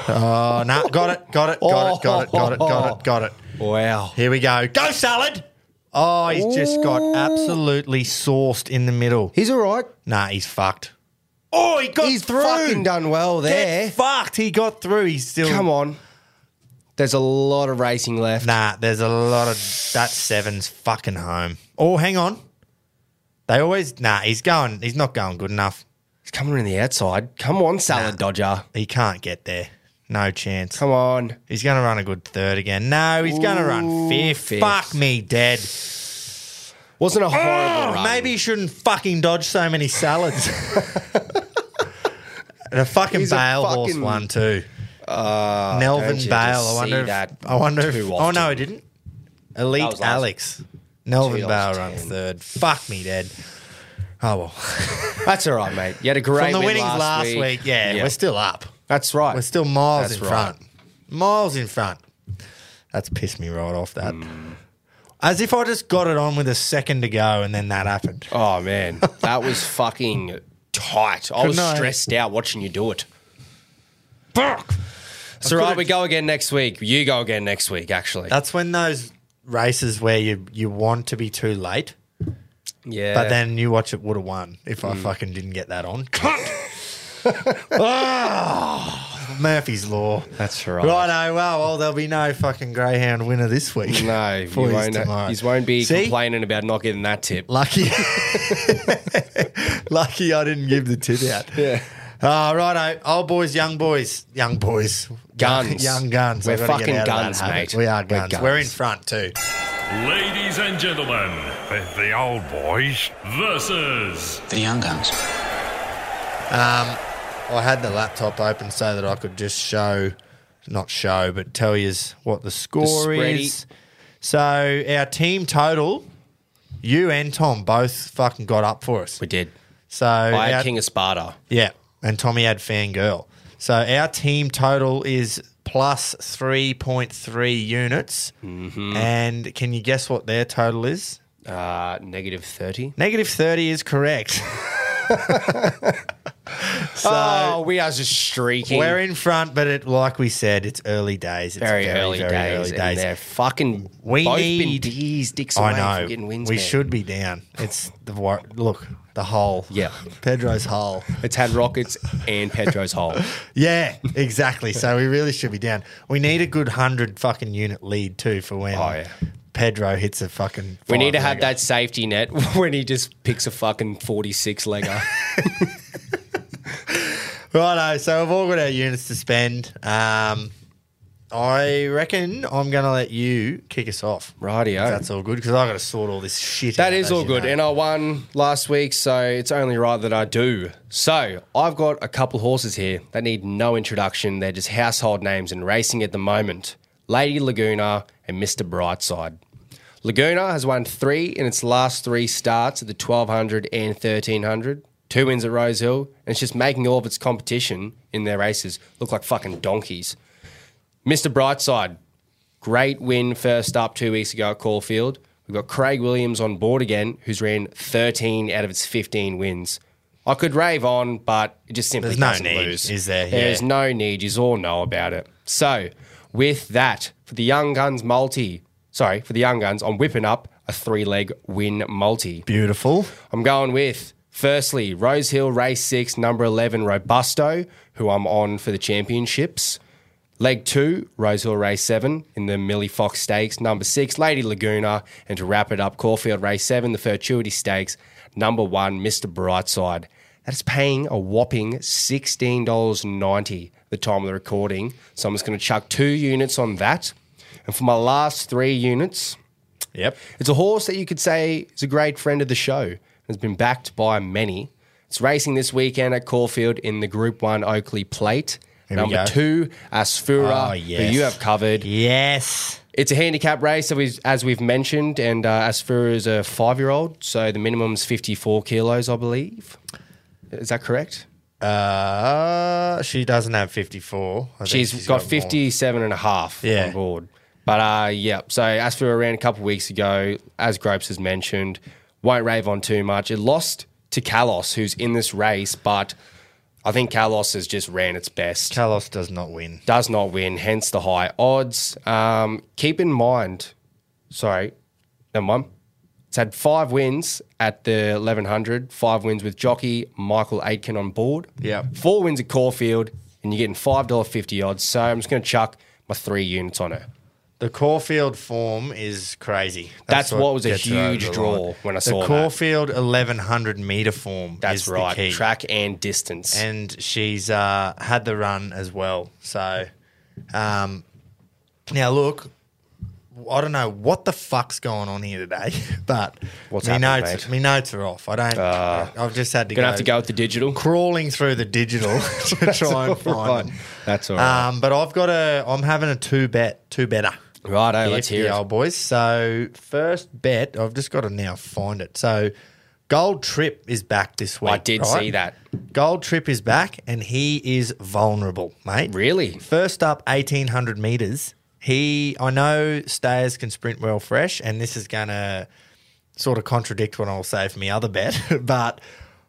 Speaker 1: Oh, no, got it, got it, got it, got it, got it, got it, got it.
Speaker 3: Wow.
Speaker 1: Here we go. Go, Salad! Oh, he's just got absolutely sauced in the middle.
Speaker 3: He's all right.
Speaker 1: Nah, he's fucked. Oh, he got
Speaker 3: He's
Speaker 1: through.
Speaker 3: fucking done well there.
Speaker 1: Get fucked. He got through. He's still.
Speaker 3: Come on. There's a lot of racing left.
Speaker 1: Nah, there's a lot of. That seven's fucking home. Oh, hang on. They always. Nah, he's going. He's not going good enough.
Speaker 3: He's coming around the outside. Come on, Salad Dodger.
Speaker 1: He can't get there. No chance.
Speaker 3: Come on.
Speaker 1: He's going to run a good third again. No, he's going to run
Speaker 3: Ooh,
Speaker 1: fifth.
Speaker 3: fifth.
Speaker 1: Fuck me, dead.
Speaker 3: Wasn't a horrible
Speaker 1: Oh,
Speaker 3: run.
Speaker 1: maybe he shouldn't fucking dodge so many salads. And a fucking
Speaker 3: He's a
Speaker 1: Bale horse
Speaker 3: fucking-
Speaker 1: one too.
Speaker 3: Uh,
Speaker 1: Nelvin
Speaker 3: don't you
Speaker 1: Bale.
Speaker 3: just
Speaker 1: I wonder.
Speaker 3: see
Speaker 1: If,
Speaker 3: that
Speaker 1: I wonder. If,
Speaker 3: too
Speaker 1: oh no,
Speaker 3: often?
Speaker 1: he didn't. Elite
Speaker 3: That was last-
Speaker 1: Alex. Nelvin
Speaker 3: Two
Speaker 1: Bale
Speaker 3: dollars
Speaker 1: runs
Speaker 3: ten.
Speaker 1: third. Fuck me, dead. Oh well.
Speaker 3: That's all right, mate. You had a great
Speaker 1: From the
Speaker 3: win
Speaker 1: winnings
Speaker 3: last,
Speaker 1: last
Speaker 3: week.
Speaker 1: week, yeah, we're still up.
Speaker 3: That's right.
Speaker 1: We're still miles
Speaker 3: That's
Speaker 1: in
Speaker 3: right.
Speaker 1: front. Miles in front. That's pissed me right off. That.
Speaker 3: Hmm.
Speaker 1: As if I just got it on with a second to go and then that happened.
Speaker 3: Oh man, that was fucking tight. I was
Speaker 1: Couldn't I-
Speaker 3: stressed out watching you do it.
Speaker 1: Fuck.
Speaker 3: So right, we go again next week. You go again next week, actually.
Speaker 1: That's when those races where you you want to be too late,
Speaker 3: Yeah.
Speaker 1: but then you watch it would have won if I fucking didn't get that on. Cut. Oh, Murphy's Law.
Speaker 3: That's right.
Speaker 1: Righto, well, well, there'll be no fucking greyhound winner this week.
Speaker 3: No, you
Speaker 1: For yous
Speaker 3: won't,
Speaker 1: tomorrow.
Speaker 3: you won't be
Speaker 1: See?
Speaker 3: complaining about not getting that tip.
Speaker 1: Lucky. Lucky I didn't give the tip out.
Speaker 3: Yeah.
Speaker 1: Uh, righto, old boys, young boys, young boys.
Speaker 3: Guns.
Speaker 1: Young guns.
Speaker 3: We're
Speaker 1: I've gotta
Speaker 3: fucking
Speaker 1: get out of
Speaker 3: guns,
Speaker 1: that habit.
Speaker 3: mate.
Speaker 1: We are
Speaker 3: We're
Speaker 1: guns.
Speaker 3: guns.
Speaker 1: We're in front too.
Speaker 11: Ladies and gentlemen, the, the old boys versus
Speaker 15: The Young Guns.
Speaker 1: Um, I had the laptop open so that I could just show, not show, but tell you what the score
Speaker 3: spready.
Speaker 1: is. So our team total, you and Tom both fucking got up for us.
Speaker 3: We did.
Speaker 1: So
Speaker 3: I had
Speaker 1: our-
Speaker 3: King of Sparta.
Speaker 1: Yeah, and Tommy had Fangirl. So our team total is plus three point three units.
Speaker 3: Mm-hmm.
Speaker 1: And can you guess what their total is?
Speaker 3: Uh, negative thirty.
Speaker 1: Negative thirty is correct. So
Speaker 3: oh, we are just streaking.
Speaker 1: we're in front, but it, like we said, it's early days. It's
Speaker 3: very,
Speaker 1: very,
Speaker 3: early,
Speaker 1: very
Speaker 3: days,
Speaker 1: early
Speaker 3: and
Speaker 1: days.
Speaker 3: they're fucking
Speaker 1: We
Speaker 3: both
Speaker 1: need-
Speaker 3: been D's dicks away
Speaker 1: I know.
Speaker 3: from getting wins.
Speaker 1: we
Speaker 3: man.
Speaker 1: should be down. It's the wor- look the hole.
Speaker 3: Yeah.
Speaker 1: Pedro's hole.
Speaker 3: It's had Rockets and Pedro's hole.
Speaker 1: Yeah, exactly. So we really should be down. We need a good hundred fucking unit lead too for when
Speaker 3: Oh, yeah.
Speaker 1: Pedro hits a fucking.
Speaker 3: We need to have
Speaker 1: five-legger.
Speaker 3: that safety net when he just picks a fucking forty-six legger.
Speaker 1: Righto, so we've all got our units to spend. Um, I reckon I'm going to let you kick us off.
Speaker 3: Rightio.
Speaker 1: That's all good because I've got to sort all this shit
Speaker 3: That
Speaker 1: out,
Speaker 3: is
Speaker 1: as
Speaker 3: all
Speaker 1: you
Speaker 3: good.
Speaker 1: know.
Speaker 3: And I won last week, so it's only right that I do. So I've got a couple horses here that need no introduction. They're just household names in racing at the moment. Lady Laguna and Mister Brightside. Laguna has won three in its last three starts at the twelve hundred and thirteen hundred. Two wins at Rosehill. And it's just making all of its competition in their races look like fucking donkeys. Mister Brightside, great win first up two weeks ago at Caulfield. We've got Craig Williams on board again, who's ran thirteen out of its fifteen wins. I could rave on, but it just simply
Speaker 1: There's no
Speaker 3: doesn't
Speaker 1: need,
Speaker 3: lose.
Speaker 1: is there?
Speaker 3: There's
Speaker 1: Yeah.
Speaker 3: no need. You all know about it. So, with that, for the Young Guns multi, sorry, for the Young Guns, I'm whipping up a three-leg win multi.
Speaker 1: Beautiful.
Speaker 3: I'm going with, firstly, Rosehill Race six, number eleven, Robusto, who I'm on for the championships. Leg two, Rosehill Race seven in the Millie Fox Stakes. Number six, Lady Laguna. And to wrap it up, Caulfield Race seven, the Fortuity Stakes. Number one, Mister Brightside. That is paying a whopping sixteen dollars ninety the time of the recording. So I'm just going to chuck two units on that. And for my last three units,
Speaker 1: yep,
Speaker 3: it's a horse that you could say is a great friend of the show. Has been backed by many. It's racing this weekend at Caulfield in the Group one Oakley Plate.
Speaker 1: Here we
Speaker 3: Number
Speaker 1: go.
Speaker 3: two, Asfura,
Speaker 1: Oh, yes.
Speaker 3: who you have covered.
Speaker 1: Yes.
Speaker 3: It's a handicap race, as we've, as we've mentioned, and uh, Asfura is a five-year-old, so the minimum's fifty-four kilos, I believe. Is that correct?
Speaker 1: Uh, she doesn't have fifty-four. I think
Speaker 3: She's got,
Speaker 1: more.
Speaker 3: fifty-seven and a half
Speaker 1: Yeah.
Speaker 3: on board. But, uh, yeah, so Asfura ran a couple of weeks ago, as Gropes has mentioned. Won't rave on too much. It lost to Kalos, who's in this race, but I think Kalos has just ran its best.
Speaker 1: Kalos does not win.
Speaker 3: Does not win, hence the high odds. Um, keep in mind, sorry, never mind. It's had five wins at the eleven hundred, five wins with jockey Michael Aitken on board.
Speaker 1: Yeah.
Speaker 3: Four wins at Caulfield, and you're getting five dollars fifty odds. So I'm just going to chuck my three units on it.
Speaker 1: The Caulfield form is crazy.
Speaker 3: That's what was a
Speaker 1: gets her over
Speaker 3: huge
Speaker 1: the
Speaker 3: draw
Speaker 1: line.
Speaker 3: when I
Speaker 1: the
Speaker 3: saw that.
Speaker 1: Caulfield eleven hundred metre form
Speaker 3: That's
Speaker 1: is
Speaker 3: right,
Speaker 1: the key.
Speaker 3: track and distance.
Speaker 1: And she's uh, had the run as well. So, um, now look, I don't know what the fuck's going on here today, but
Speaker 3: What's
Speaker 1: me
Speaker 3: happening,
Speaker 1: notes,
Speaker 3: mate?
Speaker 1: me notes are off. I don't.
Speaker 3: Uh,
Speaker 1: I've just had to
Speaker 3: Gonna
Speaker 1: go,
Speaker 3: have to go with the digital.
Speaker 1: crawling through the digital to try and find
Speaker 3: right.
Speaker 1: them.
Speaker 3: That's all right.
Speaker 1: Um, but I've got a. I'm having a two bet, two better.
Speaker 3: Righto,
Speaker 1: Here
Speaker 3: let's
Speaker 1: for
Speaker 3: hear
Speaker 1: you
Speaker 3: it.
Speaker 1: old boys. So first bet, I've just got to now find it. So Gold Trip is back this week.
Speaker 3: I did
Speaker 1: right?
Speaker 3: see that.
Speaker 1: Gold Trip is back, and he is vulnerable, mate.
Speaker 3: Really?
Speaker 1: First up, eighteen hundred metres. He, I know stayers can sprint well fresh, and this is going to sort of contradict what I'll say for my other bet, but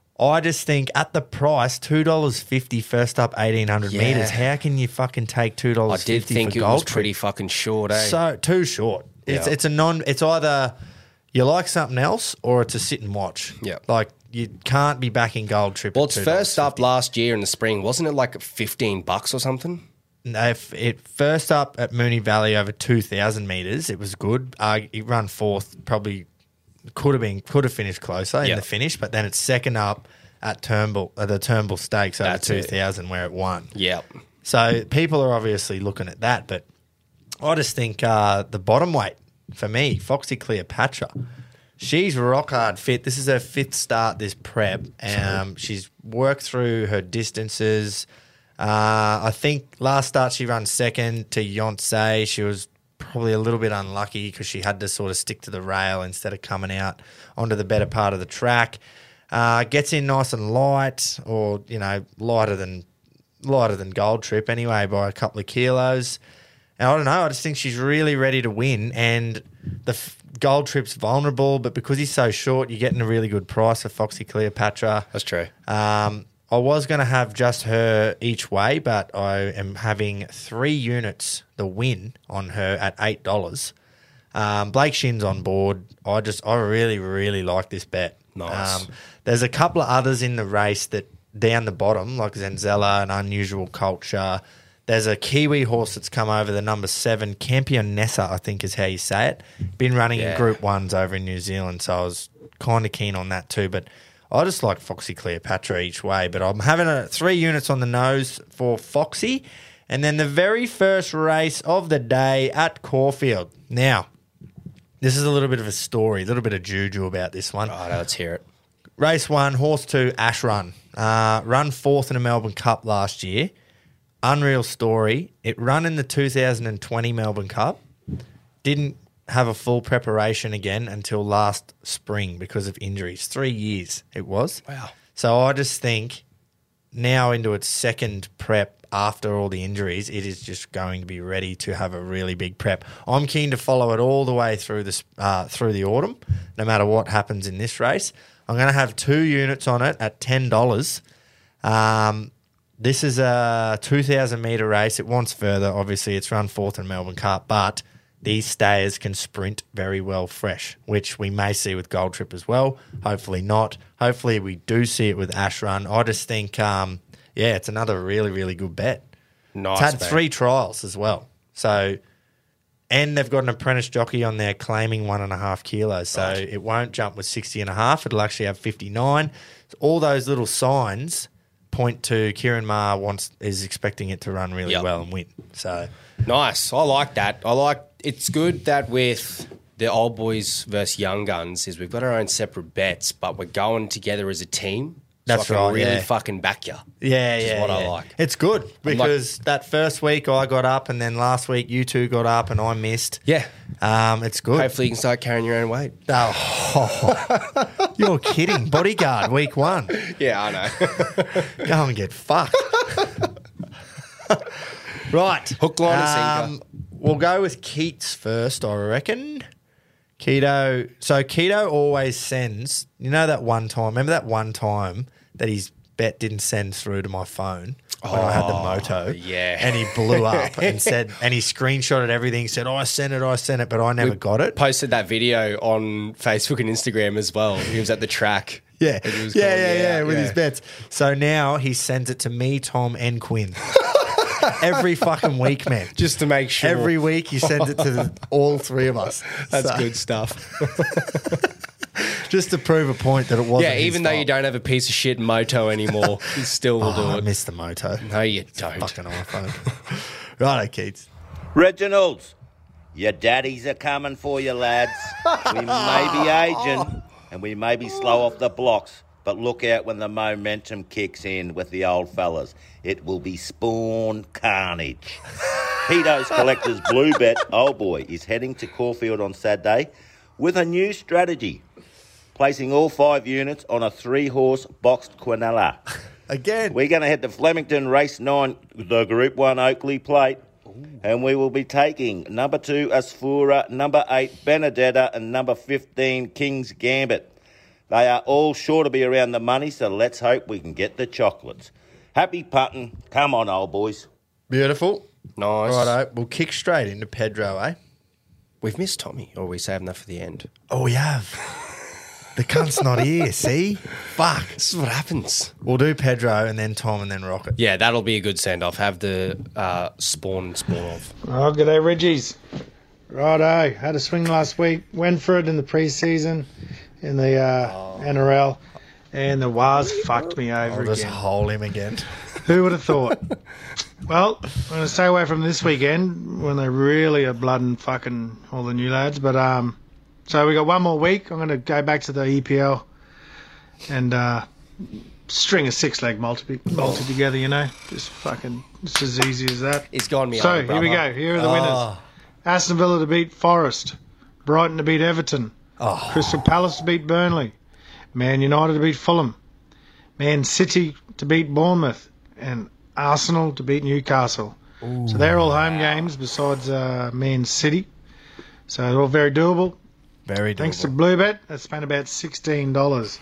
Speaker 1: I just think at the price, two dollars fifty first up eighteen hundred
Speaker 3: Yeah.
Speaker 1: metres, how can you fucking take two
Speaker 3: I
Speaker 1: dollars
Speaker 3: did
Speaker 1: fifty
Speaker 3: think
Speaker 1: for
Speaker 3: it
Speaker 1: Gold
Speaker 3: was
Speaker 1: Trip?
Speaker 3: pretty fucking short, eh?
Speaker 1: So too short. It's
Speaker 3: Yeah.
Speaker 1: it's a non. It's either you like something else or it's a sit and watch.
Speaker 3: Yeah.
Speaker 1: like you can't be backing Gold Trip.
Speaker 3: well,
Speaker 1: at
Speaker 3: it's
Speaker 1: two dollars
Speaker 3: first up last year in the spring. Wasn't it like fifteen bucks or something?
Speaker 1: No, if it first up at Moonee Valley over two thousand meters, it was good. Uh, it ran fourth, probably could have been could have finished closer
Speaker 3: Yeah.
Speaker 1: in the finish, but then it's second up at Turnbull, uh, the Turnbull Stakes over
Speaker 3: That's
Speaker 1: two
Speaker 3: it.
Speaker 1: thousand where it won.
Speaker 3: Yeah.
Speaker 1: So people are obviously looking at that, but I just think uh, the bottom weight for me, Foxy Cleopatra, she's rock hard fit. This is her fifth start this prep. Um, she's worked through her distances. Uh, I think last start she ran second to Yonsei. She was probably a little bit unlucky because she had to sort of stick to the rail instead of coming out onto the better part of the track. Uh, gets in nice and light, or you know, lighter than lighter than Gold Trip anyway by a couple of kilos. And I don't know. I just think she's really ready to win. And the f- Gold Trip's vulnerable, but because he's so short, you're getting a really good price for Foxy Cleopatra.
Speaker 3: That's true.
Speaker 1: Um, I was going to have just her each way, but I am having three units the win on her at eight dollars. Um, Blake Shin's on board. I just, I really, really like this bet.
Speaker 3: Nice.
Speaker 1: Um, there's a couple of others in the race that down the bottom, like Zenzella and Unusual Culture. There's a Kiwi horse that's come over, the number seven, Campionessa, I think is how you say it. Been running
Speaker 3: Yeah.
Speaker 1: in Group Ones over in New Zealand, so I was kind of keen on that too. But I just like Foxy Cleopatra each way. But I'm having a, three units on the nose for Foxy, And then the very first race of the day at Caulfield. Now, this is a little bit of a story, a little bit of juju about this one.
Speaker 3: Oh, let's hear it.
Speaker 1: Race one, horse two, Ash Run. Uh, run fourth in a Melbourne Cup last year. Unreal story. It run in the two thousand twenty Melbourne Cup. Didn't have a full preparation again until last spring because of injuries. Three years it was.
Speaker 3: Wow.
Speaker 1: So I just think now into its second prep after all the injuries, it is just going to be ready to have a really big prep. I'm keen to follow it all the way through this uh, through the autumn, no matter what happens in this race. I'm going to have two units on it at ten dollars. Um, this is a two thousand metre race. It wants further. Obviously, it's run fourth in Melbourne Cup, but these stayers can sprint very well fresh, which we may see with Gold Trip as well. Hopefully not. Hopefully we do see it with Ash Run. I just think, um, yeah, it's another really, really good bet.
Speaker 3: Nice,
Speaker 1: It's had
Speaker 3: mate.
Speaker 1: three trials as well. So, and they've got an apprentice jockey on there claiming one and a half kilos. So
Speaker 3: Right.
Speaker 1: it won't jump with sixty and a half. It'll actually have fifty-nine. So all those little signs point to Kieran Ma wants is expecting it to run really
Speaker 3: Yep.
Speaker 1: well and win. So
Speaker 3: Nice. I like that. I like. It's good that with the old boys versus young guns is we've got our own separate bets, but we're going together as a team.
Speaker 1: That's
Speaker 3: so I can
Speaker 1: right,
Speaker 3: really
Speaker 1: yeah.
Speaker 3: fucking back you.
Speaker 1: Yeah,
Speaker 3: which
Speaker 1: yeah,
Speaker 3: is what I
Speaker 1: yeah.
Speaker 3: like.
Speaker 1: It's good
Speaker 3: I'm like-
Speaker 1: because that first week I got up, and then last week you two got up, and I missed.
Speaker 3: Yeah,
Speaker 1: um, it's good.
Speaker 3: Hopefully you can start carrying your own weight.
Speaker 1: Oh, you're kidding! Bodyguard week one.
Speaker 3: Yeah, I know.
Speaker 1: Go and get fucked. Right,
Speaker 3: hook, line, and sinker.
Speaker 1: We'll go with Keats first, I reckon. Keto. So Keto always sends. You know that one time. Remember that one time that his bet didn't send through to my phone when I had the
Speaker 3: Oh,
Speaker 1: moto.
Speaker 3: yeah.
Speaker 1: And he blew up and said, and he screenshotted everything. Said, oh, "I sent it, I sent it," but I never
Speaker 3: We
Speaker 1: got it.
Speaker 3: Posted that video on Facebook and Instagram as well. He was at the track.
Speaker 1: Yeah,
Speaker 3: And he was
Speaker 1: yeah,
Speaker 3: calling
Speaker 1: yeah,
Speaker 3: me
Speaker 1: yeah,
Speaker 3: out,
Speaker 1: with
Speaker 3: yeah.
Speaker 1: his bets. So now he sends it to me, Tom, and Quinn. Every fucking week, man.
Speaker 3: Just to make sure.
Speaker 1: Every week he sends it to the, all three of us.
Speaker 3: That's
Speaker 1: So-
Speaker 3: good stuff.
Speaker 1: Just to prove a point that it wasn't
Speaker 3: Yeah,
Speaker 1: his
Speaker 3: even though you
Speaker 1: fault.
Speaker 3: don't have a piece of shit moto anymore, you still will
Speaker 1: Oh,
Speaker 3: do
Speaker 1: I
Speaker 3: it.
Speaker 1: miss the moto.
Speaker 3: No, you don't.
Speaker 1: Fucking iPhone. Righto, Keats.
Speaker 8: Reginald's, your daddies are coming for you, lads. We may be aging and we may be slow off the blocks, but look out when the momentum kicks in with the old fellas. It will be spawn carnage. Peto's Collector's Blue Bet, old boy, is heading to Caulfield on Saturday with a new strategy, placing all five units on a three-horse boxed Quinella.
Speaker 1: Again.
Speaker 8: We're going to head to Flemington Race nine, the Group one Oakley Plate, and we will be taking number two Asfura, number eight Benedetta, and number fifteen King's Gambit. They are all sure to be around the money, so let's hope we can get the chocolates. Happy putting. Come on, old boys.
Speaker 1: Beautiful.
Speaker 3: Nice.
Speaker 1: Righto. We'll kick straight into Pedro, eh?
Speaker 3: We've missed Tommy, or are we saving that for the end?
Speaker 1: Oh, we have. The cunt's not here, see? Fuck.
Speaker 3: This is what happens.
Speaker 1: We'll do Pedro and then Tom and then Rocket.
Speaker 3: Yeah, that'll be a good send-off. Have the uh, spawn and spawn off.
Speaker 13: Oh, g'day, Reggies. Righto. Had a swing last week. Went for it in the pre-season in the uh, N R L. And the Waz fucked me over
Speaker 1: I'll just
Speaker 13: again.
Speaker 1: hole him again.
Speaker 13: Who would have thought? Well, I'm going to stay away from this weekend when they really are blooding fucking all the new lads. But um, so we got one more week. I'm going to go back to the E P L and uh, string a six-leg multi, multi together, you know. Just fucking, it's as easy as that.
Speaker 3: It's gone me
Speaker 13: So
Speaker 3: over,
Speaker 13: here we
Speaker 3: brother.
Speaker 13: go. Here are the winners.
Speaker 1: Oh.
Speaker 13: Aston Villa to beat Forest. Brighton to beat Everton.
Speaker 1: Oh.
Speaker 13: Crystal Palace to beat Burnley. Man United to beat Fulham. Man City to beat Bournemouth. And Arsenal to beat Newcastle.
Speaker 1: Ooh,
Speaker 13: so they're all home games besides uh, Man City. So they're all very doable.
Speaker 1: Very doable.
Speaker 13: Thanks to Bluebet, I spent about sixteen dollars.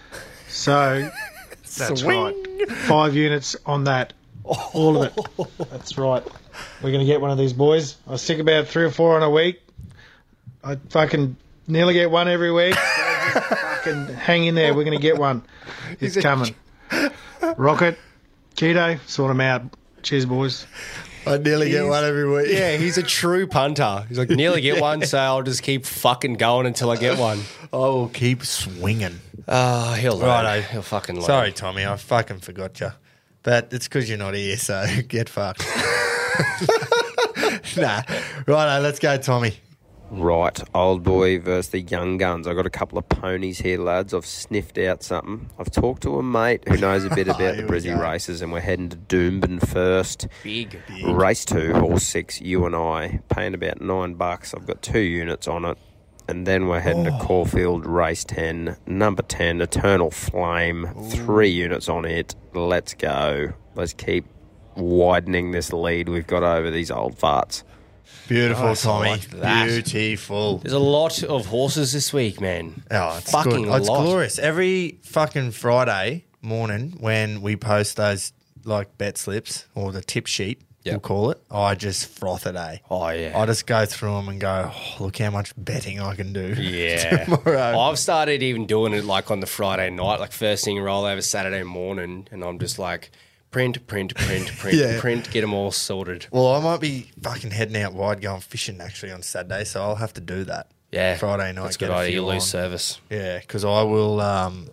Speaker 13: So that's
Speaker 1: Swing.
Speaker 13: right. Five units on that. All of it. That's right. We're going to get one of these boys. I stick about three or four on a week. I fucking nearly get one every week. So just fucking hang in there. We're going to get one. It's coming. Rocket, Keto, sort them out. Cheers, boys.
Speaker 1: I nearly get
Speaker 3: He's-
Speaker 1: one every week.
Speaker 3: Yeah, he's a true punter. He's like, nearly get one, so I'll just keep fucking going until I get one.
Speaker 1: I will keep swinging.
Speaker 3: Oh, he'll learn.
Speaker 1: Righto.
Speaker 3: He'll fucking learn.
Speaker 1: Sorry, Tommy. I fucking forgot you. But it's because you're not here, so get fucked. Nah. Righto, let's go, Tommy.
Speaker 9: Right, old boy versus the young guns. I've got a couple of ponies here, lads. I've sniffed out something. I've talked to a mate who knows a bit about the Brizzy races, and we're heading to Doomben first.
Speaker 3: Big. Big.
Speaker 9: Race two, horse six, you and I, paying about nine bucks. I've got two units on it. And then we're heading oh. to Caulfield, race ten, number ten, Eternal Flame, Ooh. three units on it. Let's go. Let's keep widening this lead we've got over these old farts.
Speaker 1: Beautiful,
Speaker 3: Oh,
Speaker 1: Tommy.
Speaker 3: like that.
Speaker 1: Beautiful.
Speaker 3: There's a lot of horses this week, man.
Speaker 1: Oh, it's
Speaker 3: fucking
Speaker 1: good. Oh, it's
Speaker 3: lot.
Speaker 1: glorious. Every fucking Friday morning when we post those like bet slips or the tip sheet, yep. we'll call it, I just froth it, eh?
Speaker 3: Oh, yeah.
Speaker 1: I just go through them and go, oh, look how much betting I can do
Speaker 3: Yeah.
Speaker 1: tomorrow.
Speaker 3: I've started even doing it like on the Friday night, like first thing roll over Saturday morning, and I'm just like, print, print, print, print,
Speaker 1: Yeah.
Speaker 3: print, get them all sorted.
Speaker 1: Well, I might be fucking heading out wide going fishing actually on Saturday, so I'll have to do that.
Speaker 3: Yeah.
Speaker 1: Friday night.
Speaker 3: That's a
Speaker 1: get
Speaker 3: good
Speaker 1: a
Speaker 3: idea.
Speaker 1: few
Speaker 3: You lose
Speaker 1: on.
Speaker 3: service.
Speaker 1: Yeah, because I will, um,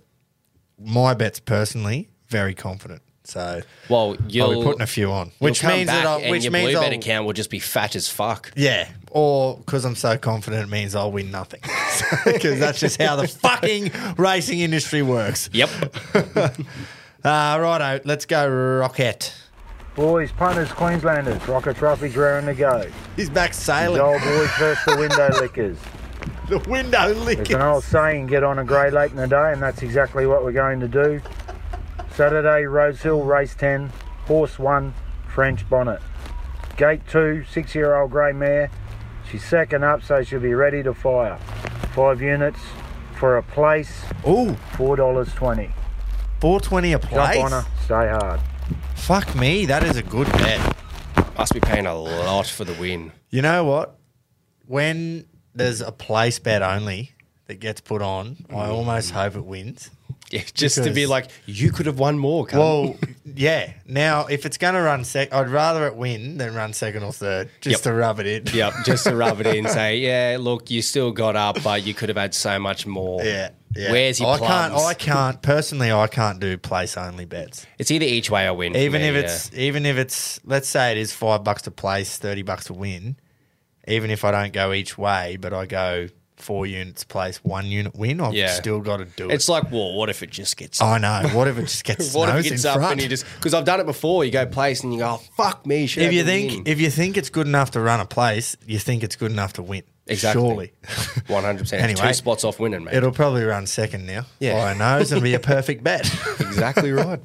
Speaker 1: my bets personally, very confident. So
Speaker 3: Well, you'll
Speaker 1: I'll be putting a few on,
Speaker 3: you'll
Speaker 1: which
Speaker 3: come
Speaker 1: means
Speaker 3: back
Speaker 1: that I,
Speaker 3: and
Speaker 1: which
Speaker 3: your
Speaker 1: means
Speaker 3: blue bet
Speaker 1: I'll,
Speaker 3: account will just be fat as fuck.
Speaker 1: yeah, or because I'm so confident, it means I'll win nothing. Because that's just how the fucking racing industry works.
Speaker 3: Yep.
Speaker 1: uh, righto, let's go, Rocket.
Speaker 14: Boys, punters, Queenslanders, Rocket Trophy's raring to go.
Speaker 1: He's back sailing.
Speaker 14: The old boys versus the window lickers.
Speaker 1: The window lickers.
Speaker 14: There's an old saying, get on a grey late in the day, and that's exactly what we're going to do. Saturday, Rosehill, race ten, horse one, French Bonnet. Gate two, six-year-old grey mare. She's second up, so she'll be ready to fire. Five units for a place.
Speaker 1: Ooh.
Speaker 14: four dollars twenty.
Speaker 1: four twenty a
Speaker 14: Jump
Speaker 1: place?
Speaker 14: on her, stay hard.
Speaker 1: Fuck me, that is a good bet.
Speaker 3: Must be paying a lot for the win.
Speaker 1: You know what? When there's a place bet only that gets put on, I almost hope it wins.
Speaker 3: Yeah, just to be
Speaker 1: Because-
Speaker 3: like, you could have won more, cunt.
Speaker 1: Well, yeah. Now, if it's going to run sec, I'd rather it win than run second or third, just
Speaker 3: Yep.
Speaker 1: to rub it in.
Speaker 3: Yep, just to rub it in and say, yeah, look, you still got up, but you could have had so much more.
Speaker 1: Yeah. yeah.
Speaker 3: Where's your
Speaker 1: I
Speaker 3: plums?
Speaker 1: can't. I can't personally. I can't do place only bets.
Speaker 3: It's either each way or win. for
Speaker 1: Even
Speaker 3: me,
Speaker 1: if
Speaker 3: yeah.
Speaker 1: it's even if it's let's say it is five bucks to place, thirty bucks to win. Even if I don't go each way, but I go four units place, one unit win, I've
Speaker 3: Yeah.
Speaker 1: still got to do it.
Speaker 3: It's like, well, what if it just gets
Speaker 1: I know. What if it just gets
Speaker 3: What if
Speaker 1: nose
Speaker 3: it gets
Speaker 1: in
Speaker 3: up
Speaker 1: front?
Speaker 3: and you just because I've done it before. You go place and you go, oh, fuck me. should
Speaker 1: if
Speaker 3: have
Speaker 1: you
Speaker 3: the
Speaker 1: think
Speaker 3: win.
Speaker 1: if you think it's good enough to run a place, you think it's good enough to win.
Speaker 3: Exactly.
Speaker 1: Surely.
Speaker 3: one hundred percent.
Speaker 1: Anyway,
Speaker 3: Two spots off winning, mate.
Speaker 1: It'll probably run second now.
Speaker 3: Yeah.
Speaker 1: By a nose and be a perfect bet.
Speaker 3: Exactly right.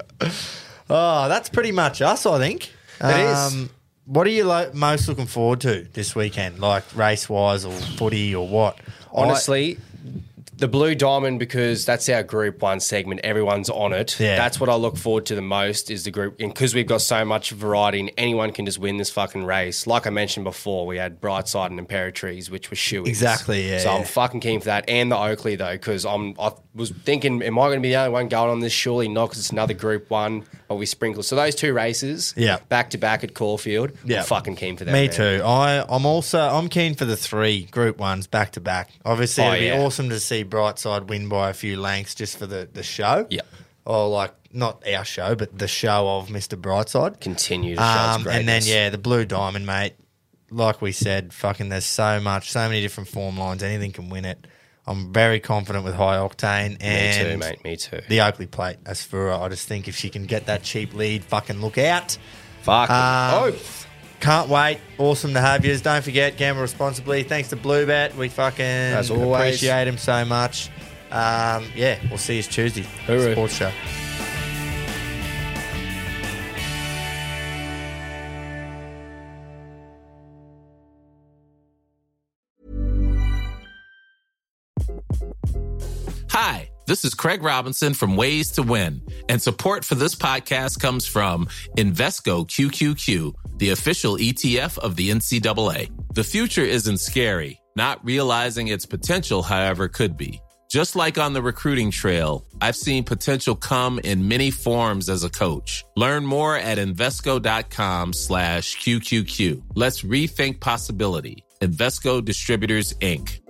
Speaker 1: Oh, that's pretty much us, I think.
Speaker 3: It is.
Speaker 1: is. What are you lo- most looking forward to this weekend, like race-wise or footy or what?
Speaker 3: Honestly, the Blue Diamond, because that's our Group One segment. Everyone's on it.
Speaker 1: Yeah.
Speaker 3: That's what I look forward to the most is the group, and because we've got so much variety and anyone can just win this fucking race. Like I mentioned before, we had Brightside and Imperatrice, which was shoeings.
Speaker 1: Exactly, yeah,
Speaker 3: So I'm
Speaker 1: yeah.
Speaker 3: fucking keen for that, and the Oakley though, because I'm I was thinking, am I going to be the only one going on this? Surely not, because it's another Group One, but we sprinkle. So those two races,
Speaker 1: Yeah.
Speaker 3: back to back at Caulfield.
Speaker 1: Yeah.
Speaker 3: I'm fucking keen for that.
Speaker 1: Me
Speaker 3: man.
Speaker 1: too. I, I'm also I'm keen for the three Group Ones back to back. Obviously,
Speaker 3: Oh,
Speaker 1: it'd be
Speaker 3: yeah.
Speaker 1: awesome to see Brightside win by a few lengths just for the, the show.
Speaker 3: Yeah.
Speaker 1: Or like not our show, but the show of Mister Brightside.
Speaker 3: Continue to show its
Speaker 1: Um, and then
Speaker 3: greatness.
Speaker 1: yeah, the Blue Diamond, mate. Like we said, fucking there's so much, so many different form lines. Anything can win it. I'm very confident with High Octane and
Speaker 3: Me too, mate. Me too.
Speaker 1: the Oakley Plate. As for I just think if she can get that cheap lead, fucking look out.
Speaker 3: Fuck.
Speaker 1: Um,
Speaker 3: oh.
Speaker 1: Can't wait. Awesome to have yous. Don't forget, gamble responsibly. Thanks to Bluebet. We fucking
Speaker 3: As always.
Speaker 1: appreciate him so much. Um, yeah, we'll see you Tuesday.
Speaker 3: Hooroo.
Speaker 1: Sports show.
Speaker 15: Hi, this is Craig Robinson from Ways to Win, and support for this podcast comes from Invesco Q Q Q, the official E T F of the N C double A. The future isn't scary. Not realizing its potential, however, could be. Just like on the recruiting trail, I've seen potential come in many forms as a coach. Learn more at Invesco.com slash QQQ. Let's rethink possibility. Invesco Distributors, Incorporated.